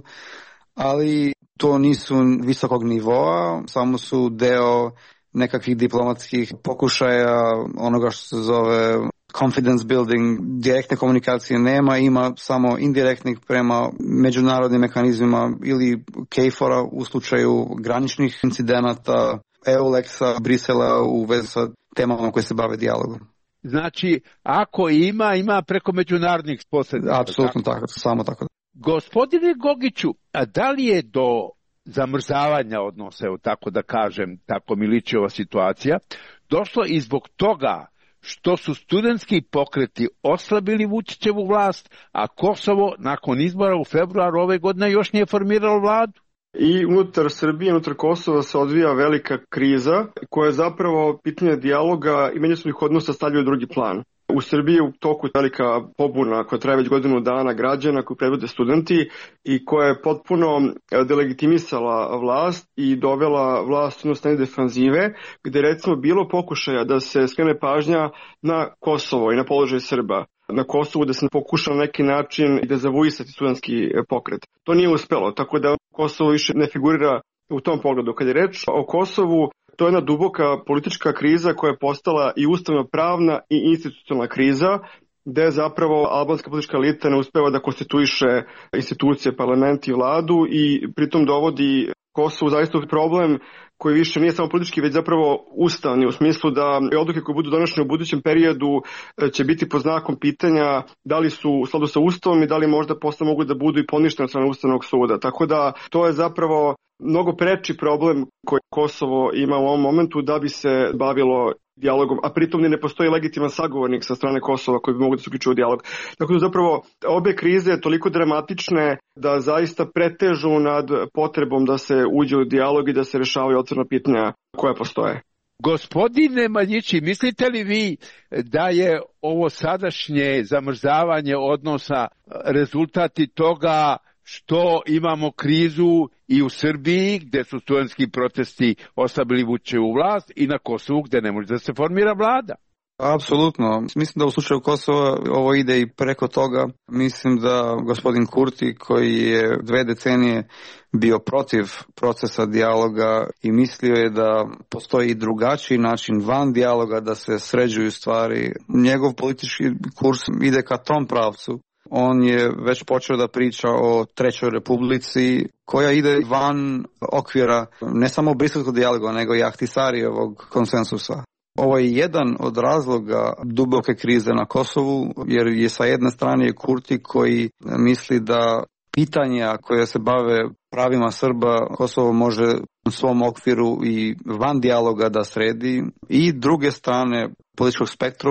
ali to nisu visokog nivoa, samo su deo nekakvih diplomatskih pokušaja, onoga što se zove confidence building. Direktne komunikacije nema, ima samo indirektnih prema međunarodnim mehanizmima ili KFOR-a u slučaju graničnih incidenata, EULEX-a, Brisela u vezi sa temama koje se bave dijalogom. Znači, ako ima preko međunarodnih posrednika. Apsolutno tako, samo tako. Gospodine Gogiću, a da li je do zamrzavanja odnosa, evo tako da kažem, tako mi liči ova situacija, došlo i zbog toga što su studentski pokreti oslabili Vučićevu vlast, a Kosovo nakon izbora u februaru ove godine još nije formiralo vladu? I unutar Srbije, unutar Kosova se odvija velika kriza koja je zapravo pitanje dijaloga i međusobnih odnosa stavljaju u drugi plan. U Srbiji je u toku velika pobuna koja traje već godinu dana građana koju predvode studenti i koja je potpuno delegitimisala vlast i dovela vlast u stanje defanzive, gde recimo bilo pokušaja da se skrene pažnja na Kosovo i na položaj Srba. Na Kosovu da se pokuša na neki način i dezavuisati studentski pokret. To nije uspelo, tako da Kosovo više ne figurira u tom pogledu. Kad je reč o Kosovu, to je jedna duboka politička kriza koja je postala i ustavno-pravna i institucionalna kriza, gde zapravo albanska politička elita ne uspeva da konstituiše institucije, parlament i vladu i pritom dovodi Kosovo zaista u problem koji više nije samo politički, već zapravo ustavni, u smislu da odluke koje budu donošene u budućem periodu će biti pod znakom pitanja da li su u skladu sa ustavom i da li možda posle mogu da budu i poništene od strane Ustavnog suda. Tako da to je zapravo mnogo preči problem koji Kosovo ima u ovom momentu da bi se bavilo dijalogom, a pritom ne postoji legitiman sagovornik sa strane Kosova koji bi mogu da se uključuju u dijalog. Tako da zapravo obe krize toliko dramatične da zaista pretežu nad potrebom da se uđe u dijalog i da se rešavaju otvorena pitanja koja postoje. Gospodine Maljići, mislite li vi da je ovo sadašnje zamrzavanje odnosa rezultati toga što imamo krizu i u Srbiji gde su studentski protesti oslabili Vučićevu vlast i na Kosovu gde ne može da se formira vlada? Apsolutno. Mislim da u slučaju Kosova ovo ide i preko toga. Mislim da gospodin Kurti, koji je 2 decenije bio protiv procesa dijaloga i mislio je da postoji drugačiji način van dijaloga da se sređuju stvari, njegov politički kurs ide ka tom pravcu. On je već počeo da priča o Trećoj republici koja ide van okvira ne samo briselskog dijaloga, nego i Ahtisarijevog konsensusa. Ovo je jedan od razloga duboke krize na Kosovu, jer je sa jedne strane Kurti koji misli da pitanja koje se bave pravima Srba Kosovo može u svom okviru i van dijaloga da sredi, i druge strane političkog spektruma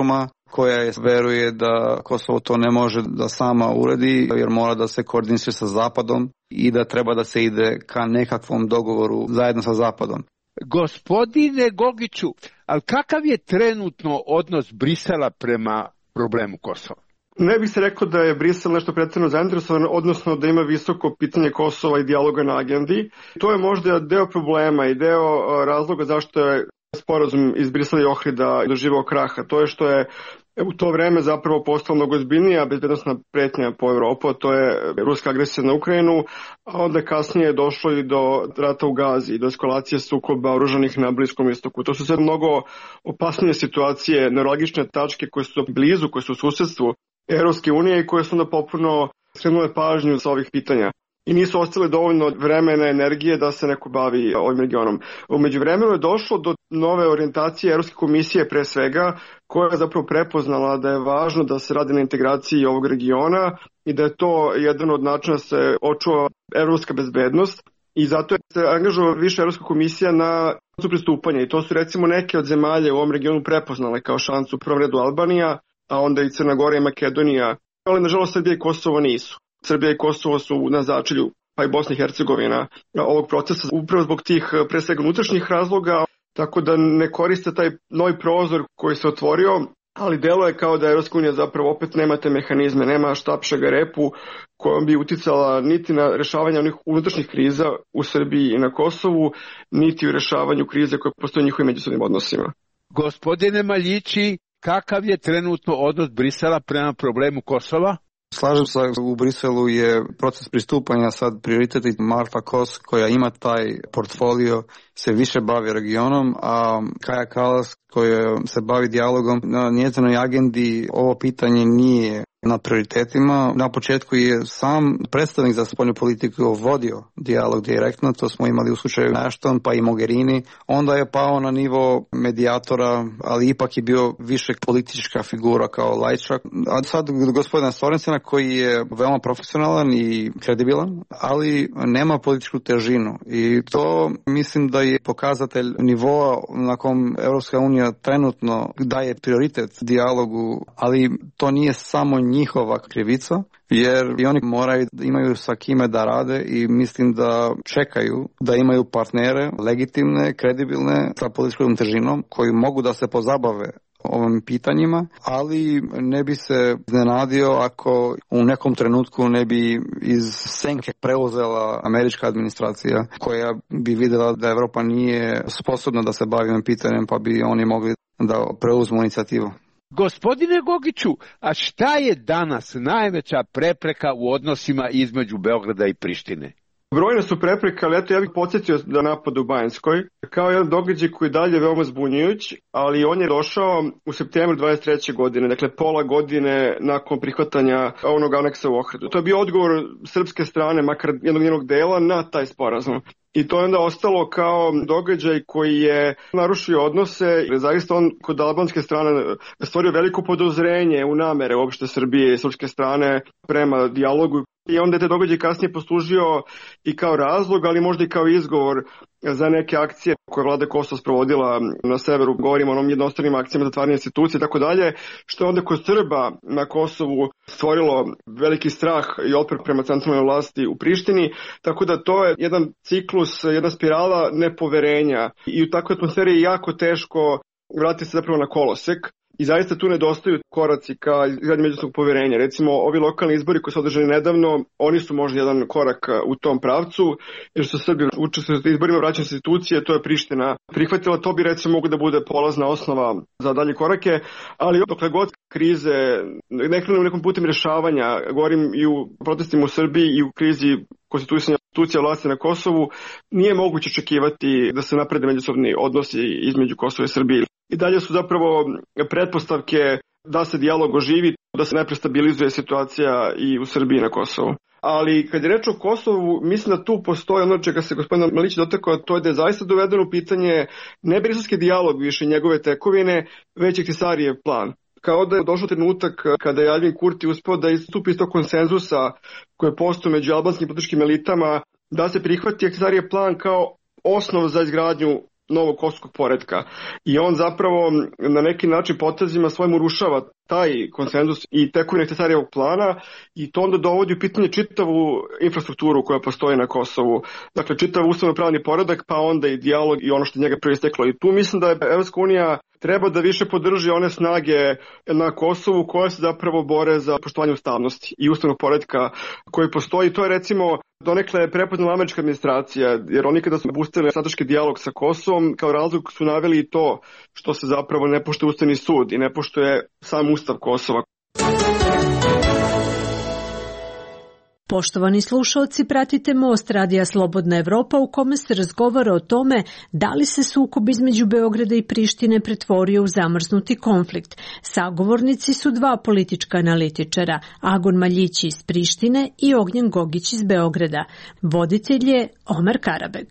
koja veruje da Kosovo to ne može da sama uredi, jer mora da se koordiniše sa Zapadom i da treba da se ide ka nekakvom dogovoru zajedno sa Zapadom. Gospodine Gogiću, ali kakav je trenutno odnos Brisela prema problemu Kosova? Ne bih se rekao da je Brisel nešto pretjerano zainteresovan, odnosno da ima visoko pitanje Kosova i dijaloga na agendi. To je možda deo problema i deo razloga zašto je sporazum iz Brisela i Ohrida doživao kraha. To je što je u to vreme zapravo postala mnogo ozbiljnija bezbednosna pretnja po Evropu, to je ruska agresija na Ukrajinu, a onda kasnije je došlo i do rata u Gazi i do eskalacije sukoba oružanih na Bliskom istoku. To su sve mnogo opasnije situacije, neuralgične tačke koje su blizu, koje su u susedstvu Evropske unije i koje su onda popuno skrenule pažnju sa ovih pitanja. I nisu ostale dovoljno vremena, energije da se neko bavi ovim regionom. U međuvremenu je došlo do nove orijentacije Evropske komisije pre svega, koja je zapravo prepoznala da je važno da se radi na integraciji ovog regiona i da je to jedan od načina da se očuva evropska bezbednost. I zato je se angažovala više Evropska komisija na šansu pristupanja. I to su recimo neke od zemalja u ovom regionu prepoznale kao šansu, u prvom redu Albanija, a onda i Crna Gora i Makedonija. Ali nažalost Srbija i Kosovo nisu. Srbija i Kosovo su na začelju, pa i Bosna i Hercegovina, ovog procesa upravo zbog tih pre svega unutrašnjih razloga, tako da ne koriste taj novi prozor koji se otvorio, ali delo je kao da Evropska unija zapravo opet nema te mehanizme, nema štapšega repu kojom bi uticala niti na rešavanje onih unutrašnjih kriza u Srbiji i na Kosovu, niti u rešavanju krize koje postoje u njihovim međusobnim odnosima. Gospodine Maljići, kakav je trenutno odnos Brisela prema problemu Kosova? Slažem se, u Briselu je proces pristupanja sad prioritet i Marta Kos koja ima taj portfolio se više bavi regionom, a Kaja Kallas koja se bavi dijalogom na njezinoj agendi ovo pitanje nije na prioritetima. Na početku je sam predstavnik za spoljnu politiku vodio dijalog direktno, to smo imali u slučaju Ashton pa i Mogherini, onda je pao na nivo medijatora, ali ipak je bio više politička figura kao lajčak. A sad gospodina Sorensena koji je veoma profesionalan i kredibilan, ali nema političku težinu i to mislim da je pokazatelj nivoa na kom Evropska unija trenutno daje prioritet dijalogu, ali to nije samo njihova krivica, jer i oni moraju da imaju sa kime da rade i mislim da čekaju da imaju partnere legitimne, kredibilne sa političkom težinom koji mogu da se pozabave ovim pitanjima, ali ne bi se iznenadio ako u nekom trenutku ne bi iz senke preuzela američka administracija koja bi vidjela da Evropa nije sposobna da se bavi ovim pitanjem pa bi oni mogli da preuzmu inicijativu. Gospodine Gogiću, a šta je danas najveća prepreka u odnosima između Beograda i Prištine? Brojne su prepreke, ali eto ja bih podsjetio da napad u Banjskoj kao jedan događaj koji dalje veoma zbunjujući, ali on je došao u septembru 23. godine, dakle pola godine nakon prihvatanja onog aneksa u Ohridu. To je bio odgovor srpske strane, makar jednog njenog dela, na taj sporazum. I to je onda ostalo kao događaj koji je narušio odnose, jer zaista on kod albanske strane stvorio veliko podozrenje u namere uopšte Srbije i srpske strane prema dijalogu. I onda je te događaj kasnije poslužio i kao razlog, ali možda i kao izgovor za neke akcije koje vlada Kosova sprovodila na severu, govorimo o onom jednostranim akcijama zatvaranja institucije i tako dalje, što je onda kod Srba na Kosovu stvorilo veliki strah i otpor prema centralnoj vlasti u Prištini, tako da to je jedan ciklus, jedna spirala nepoverenja i u takvoj atmosferi je jako teško vratiti se zapravo na kolosek. I zaista tu nedostaju koraci ka izgradnji međusobnog poverenja. Recimo, ovi lokalni izbori koji su održani nedavno, oni su možda jedan korak u tom pravcu, jer su Srbi učestvovali u izborima vraćanja institucije, to je Priština prihvatila, to bi recimo mogu da bude polazna osnova za dalje korake, ali dokle god krize ne krenu nekom putem rješavanja, govorim i u protestima u Srbiji i u krizi konstituisanja institucija vlasti na Kosovu, nije moguće očekivati da se naprede međusobni odnosi između Kosova i Srbije. I dalje su zapravo pretpostavke da se dijalog oživi, da se najpre stabilizuje situacija i u Srbiji na Kosovu. Ali kad je reč o Kosovu, mislim da tu postoji ono čega se gospodin Malić dotakao, to je da je zaista dovedeno u pitanje ne briselski dijalog više njegove tekovine, već Ahtisarijev plan. Kao da je došao trenutak kada je Aljbin Kurti uspeo da istupi iz tog konsenzusa koje postoji među albanskim političkim elitama, da se prihvati Ahtisarijev plan kao osnov za izgradnju novog kosovskog poretka. I on zapravo na neki način potezima svojim urušava taj konsenzus i tekovine Tesarijevog plana i to onda dovodi u pitanje čitavu infrastrukturu koja postoji na Kosovu. Dakle, čitav ustavno-pravni poredak, pa onda i dijalog i ono što njega proisteklo. I tu mislim da je Evropska unija treba da više podrži one snage na Kosovu koje se zapravo bore za poštovanje ustavnosti i ustavnog poretka koji postoji. To je recimo donekle prepoznala američka administracija, jer oni kada su obustavili strateški dijalog sa Kosovom, kao razlog su naveli i to što se zapravo ne poštuje Ustavni sud i ne poštuje sam Ustav Kosova. Poštovani slušalci, pratite Most Radija Slobodna Evropa u kome se razgovara o tome da li se sukob između Beograda i Prištine pretvorio u zamrznuti konflikt. Sagovornici su dva politička analitičara, Agon Maljić iz Prištine i Ognjen Gogić iz Beograda. Voditelj je Omer Karabeg.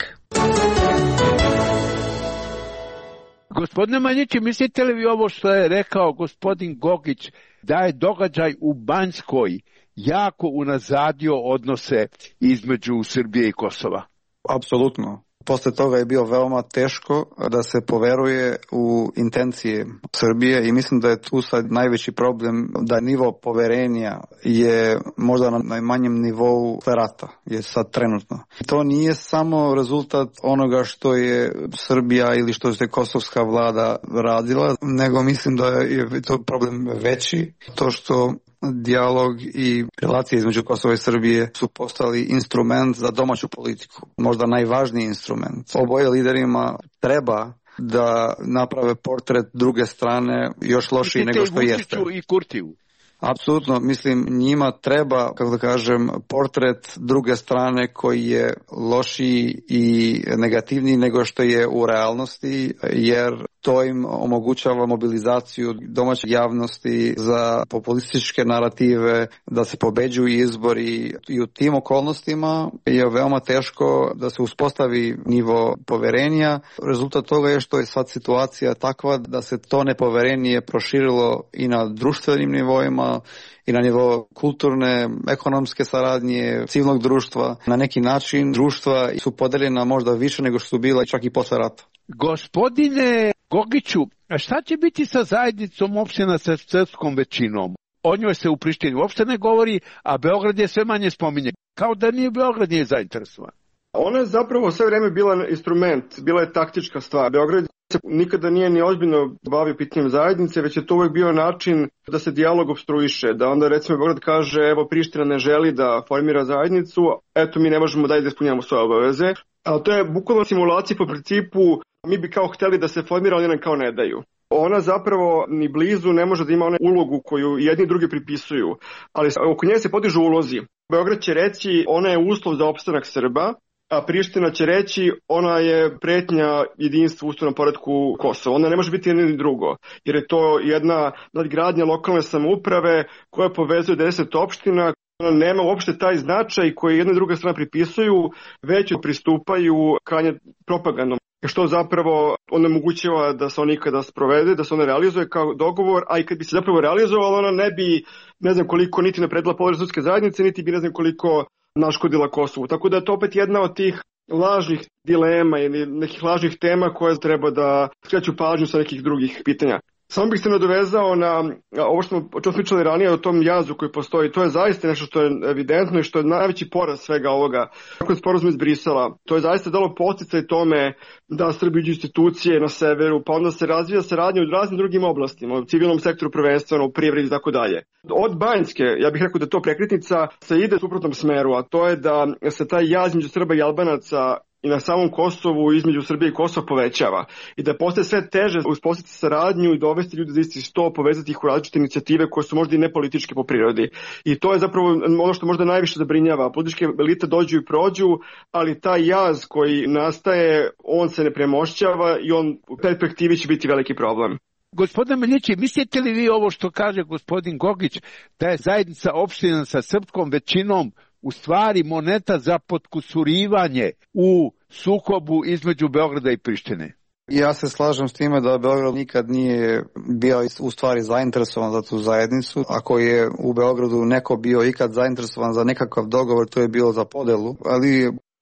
Gospodine Maljići, mislite li vi ovo što je rekao gospodin Gogić, da je događaj u Banjskoj jako unazadio odnose između Srbije i Kosova? Apsolutno. Posle toga je bio veoma teško da se poveruje u intencije Srbije i mislim da je tu sad najveći problem da nivo poverenja je možda na najmanjem nivou rata, je sad trenutno. To nije samo rezultat onoga što je Srbija ili što je kosovska vlada radila, nego mislim da je to problem veći, to što dijalog i relacije između Kosova i Srbije su postali instrument za domaću politiku, možda najvažniji instrument. Oboje liderima treba da naprave portret druge strane još lošiji nego što jeste. I Kurtiju. Apsolutno, mislim, njima treba, kako da kažem, portret druge strane koji je lošiji i negativniji nego što je u realnosti, jer to im omogućava mobilizaciju domaće javnosti za populističke narative, da se pobeđuju izbori i u tim okolnostima je veoma teško da se uspostavi nivo poverenja. Rezultat toga je što je sad situacija takva da se to nepoverenje proširilo i na društvenim nivoima i na nivo kulturne, ekonomske saradnje, civilnog društva. Na neki način društva su podeljena možda više nego što su bila čak i posle rata. Gospodine Gogiću, a šta će biti sa zajednicom opština sa srpskom većinom? O njoj se u Prištini uopšte ne govori, a Beograd je sve manje spominje. Kao da nije Beograd nije zainteresovan. Ona je zapravo sve vreme bila instrument, bila je taktička stvar. Beograd se nikada nije ni ozbiljno bavio pitanjem zajednice, već je to uvek bio način da se dijalog opstruiše, da onda recimo Beograd kaže evo Priština ne želi da formira zajednicu, eto mi ne možemo da ispunjamo svoje obaveze. Ali to je bukvalno simulacija po principu mi bi kao hteli da se formira, oni nam kao ne daju. Ona zapravo ni blizu ne može da ima onu ulogu koju jedni i drugi pripisuju, ali oko nje se podižu ulozi. Beograd će reći ona je uslov za opstanak Srba, a Priština će reći ona je pretnja jedinstvu ustavnom poretku Kosova. Ona ne može biti jedno ni drugo, jer je to jedna nadgradnja lokalne samouprave koja povezuje 10 opština. Ona nema uopšte taj značaj koji jedna i druga strana pripisuju, već pristupaju krajnje propagandom, što zapravo onemogućava da se on ikada sprovede, da se ona realizuje kao dogovor, a i kad bi se zapravo realizovala, ona ne bi, ne znam koliko, niti napredila položaj srpske zajednice, niti bi ne znam koliko naškodila Kosovu. Tako da je to opet jedna od tih lažnih dilema ili nekih lažnih tema koje treba da skreću pažnju sa nekih drugih pitanja. Samo bih se nadovezao na ovo što smo pričali ranije o tom jazu koji postoji. To je zaista nešto što je evidentno i što je najveći poraz svega ovoga. Kako je sporazum iz Brisela, to je zaista dalo podsticaj tome da Srbi uđu institucije na severu, pa onda se razvija saradnja u raznim drugim oblastima, u civilnom sektoru prvenstveno, u privredi i tako dalje. Od Banjske, ja bih rekao da to prekretnica se ide u suprotnom smeru, a to je da se taj jaz među Srba i Albanaca i na samom Kosovu između Srbije i Kosova povećava i da postaje sve teže uspostaviti saradnju i dovesti ljude za isti sto, povezati ih u različite inicijative koje su možda i nepolitičke po prirodi. I to je zapravo ono što možda najviše zabrinjava. Političke elite dođu i prođu, ali taj jaz koji nastaje, on se ne premošćava i on u perspektivi će biti veliki problem. Gospodine Maljići, mislite li vi ovo što kaže gospodin Gogić, da je zajednica opština sa srpskom većinom u stvari moneta za potkusurivanje u sukobu između Beograda i Prištine? Ja se slažem s time da Beograd nikad nije bio u stvari zainteresovan za tu zajednicu. Ako je u Beogradu neko bio ikad zainteresovan za nekakav dogovor, to je bilo za podelu. Ali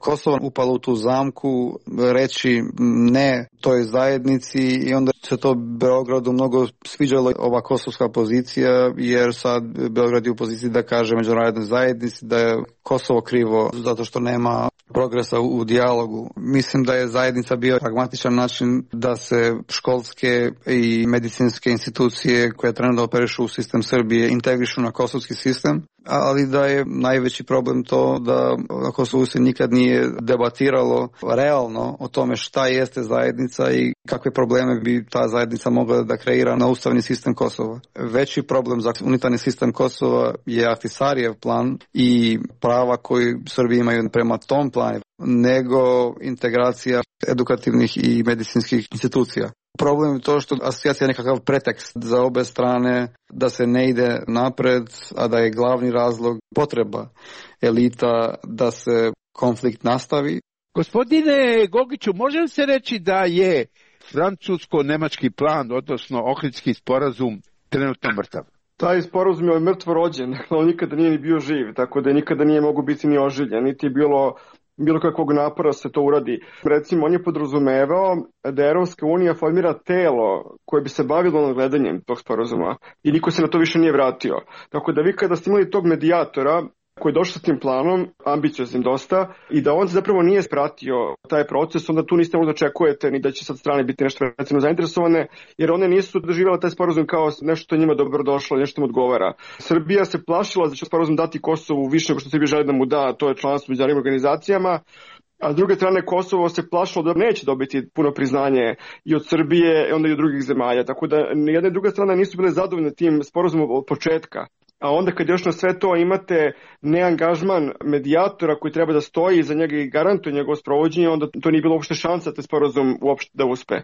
Kosovo upalo u tu zamku reći ne toj zajednici i onda se to Beogradu mnogo sviđalo ova kosovska pozicija, jer sad Beograd je u poziciji da kaže međunarodnoj zajednici da je Kosovo krivo zato što nema progresa u dijalogu. Mislim da je zajednica bio pragmatičan način da se školske i medicinske institucije koje trenutno operišu u sistem Srbije integrišu na kosovski sistem, ali da je najveći problem to da na Kosovu se nikad nije debatiralo realno o tome šta jeste zajednica i kakve probleme bi ta zajednica mogla da kreira na ustavni sistem Kosova. Veći problem za unitarni sistem Kosova je Ahtisarijev plan i prava koji Srbi imaju prema tom planu, nego integracija edukativnih i medicinskih institucija. Problem je to što asocijacija je nekakav pretekst za obe strane da se ne ide napred, a da je glavni razlog potreba elita da se konflikt nastavi. Gospodine Gogiću, može li se reći da je francusko-nemački plan, odnosno Ohridski sporazum, trenutno mrtav? Taj sporazum je mrtvo rođen, on nikada nije ni bio živ, tako da nikada nije mogu biti ni oživljen, niti je bilo kakvog napora se to uradi. Recimo, on je podrazumevao da Evropska unija formira telo koje bi se bavilo nadgledanjem tog sporazuma i niko se na to više nije vratio. Tako da vi kada ste imali tog medijatora koji je došao s tim planom, ambicioznim dosta, i da on zapravo nije spratio taj proces, onda tu niste možda očekujete ni da će sad strane biti nešto recimo zainteresovane, jer one nisu doživjela taj sporazum kao nešto što njima dobro došlo, nešto mu odgovara. Srbija se plašila da će sporazum dati Kosovu više nego što Srbija želi da mu da, to je članstvo u međunarodnim organizacijama, a s druge strane Kosovo se plašilo da neće dobiti puno priznanje i od Srbije i onda i od drugih zemalja, tako da jedna i druga strana nisu bile zadovoljne tim sporazumom od početka. A onda kad još na sve to imate neangažman medijatora koji treba da stoji iza njega i garantuje njegovo sprovođenje, onda to nije bilo uopšte šansa da sporazum uopšte da uspe.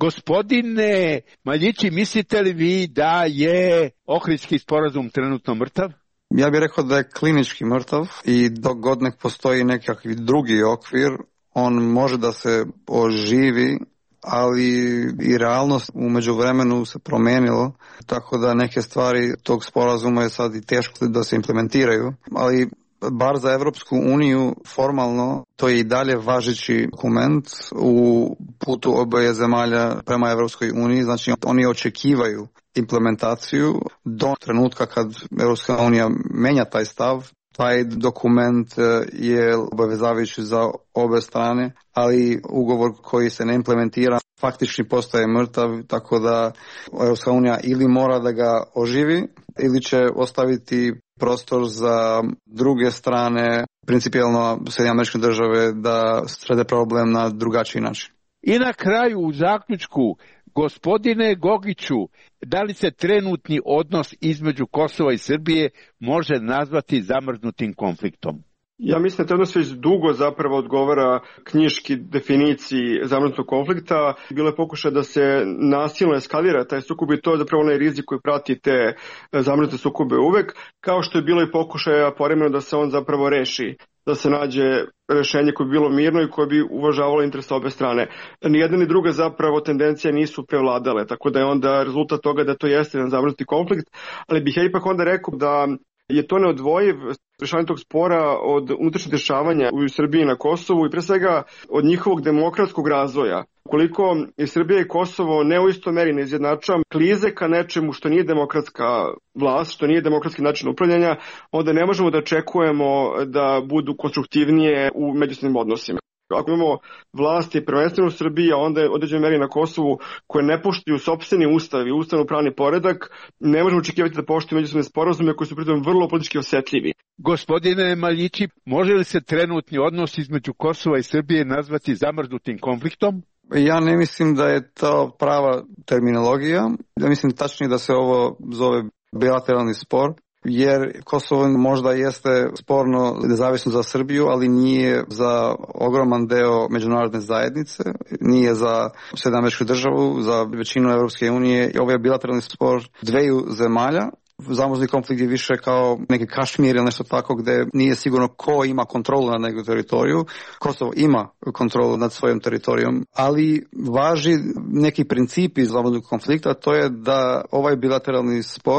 Gospodine Maljići, mislite li vi da je Ohridski sporazum trenutno mrtav? Ja bih rekao da je klinički mrtav i dok god nek postoji nekakvi drugi okvir, on može da se oživi, ali i realnost u međuvremenu se promenilo, tako da neke stvari tog sporazuma je sad i teško da se implementiraju, ali bar za Evropsku uniju formalno to je i dalje važeći dokument u putu oboje zemalja prema Evropskoj uniji, znači oni očekivaju implementaciju do trenutka kad Evropska unija menja taj stav. Taj dokument je obavezavajući za obe strane, ali ugovor koji se ne implementira faktički postaje mrtav, tako da Evropska unija ili mora da ga oživi ili će ostaviti prostor za druge strane, principijelno Sjedinjene Američke Države, da srede problem na drugačiji način. I na kraju u zaključku, gospodine Gogiću, da li se trenutni odnos između Kosova i Srbije može nazvati zamrznutim konfliktom? Ja mislim da taj odnos već dugo zapravo odgovara knjiški definiciji zamrznutog konflikta. Bilo je pokušaj da se nasilno eskalira taj sukob i to je zapravo onaj rizik koji prati te zamrznute sukobe uvek, kao što je bilo i pokušaja povremeno da se on zapravo reši, da se nađe rešenje koje bi bilo mirno i koje bi uvažavalo interese obe strane. Nijedna ni druga zapravo tendencije nisu prevladale, tako da je onda rezultat toga da to jeste jedan zamrznuti konflikt, ali bih ja ipak onda rekao da je to neodvojiv rešavanje tog spora od unutrašnjih dešavanja u Srbiji na Kosovu i pre svega od njihovog demokratskog razvoja. Ukoliko je Srbija i Kosovo ne u istoj meri ne izjednačava klize ka nečemu što nije demokratska vlast, što nije demokratski način upravljanja, onda ne možemo da očekujemo da budu konstruktivnije u međusobnim odnosima. Ako imamo vlasti prvenstveno u Srbiji, a onda je određenoj meri na Kosovu koje ne poštuju sopstveni ustav i ustavno-pravni poredak, ne možemo očekivati da poštuju međusobne sporazume koji su pritom vrlo politički osjetljivi. Gospodine Maljići, može li se trenutni odnos između Kosova i Srbije nazvati zamrznutim konfliktom? Ja ne mislim da je to prava terminologija. Ja mislim tačnije da se ovo zove bilateralni spor, jer Kosovo možda jeste sporno nezavisno za Srbiju, ali nije za ogroman deo međunarodne zajednice, nije za Sjedinjene Američke Države, za većinu Evropske unije. Ovo je bilateralni spor dveju zemalja. Zamrzni konflikt je više kao neki Kašmir ili nešto tako gde nije sigurno ko ima kontrolu nad neku teritoriju. Kosovo ima kontrolu nad svojom teritorijom, ali važi neki principi zamrznog konflikta, to je da ovaj bilateralni spor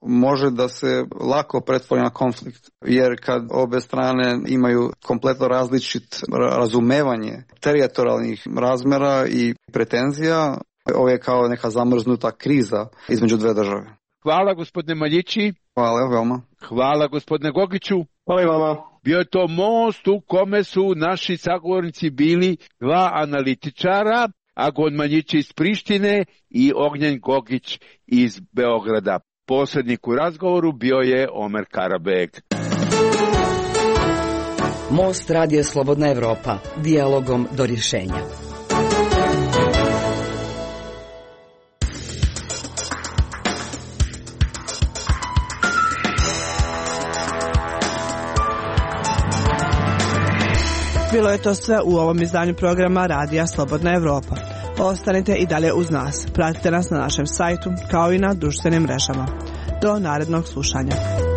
može da se lako pretvori na konflikt, jer kad obe strane imaju kompletno različit razumevanje teritorijalnih razmera i pretenzija, ovo je kao neka zamrznuta kriza između dve države. Hvala gospodine Maljići. Hvala veoma. Hvala gospodine Gogiću. Hvala i vama. Bio je to most u kome su naši sagovornici bili dva analitičara, Agon Maljići iz Prištine i Ognjen Gogić iz Beograda. Posrednik u razgovoru bio je Omer Karabeg. Most Radio Slobodna Evropa. Dijalogom do rješenja. Bilo je to sve u ovom izdanju programa Radija Slobodna Evropa. Ostanite i dalje uz nas. Pratite nas na našem sajtu kao i na društvenim mrežama. Do narednog slušanja.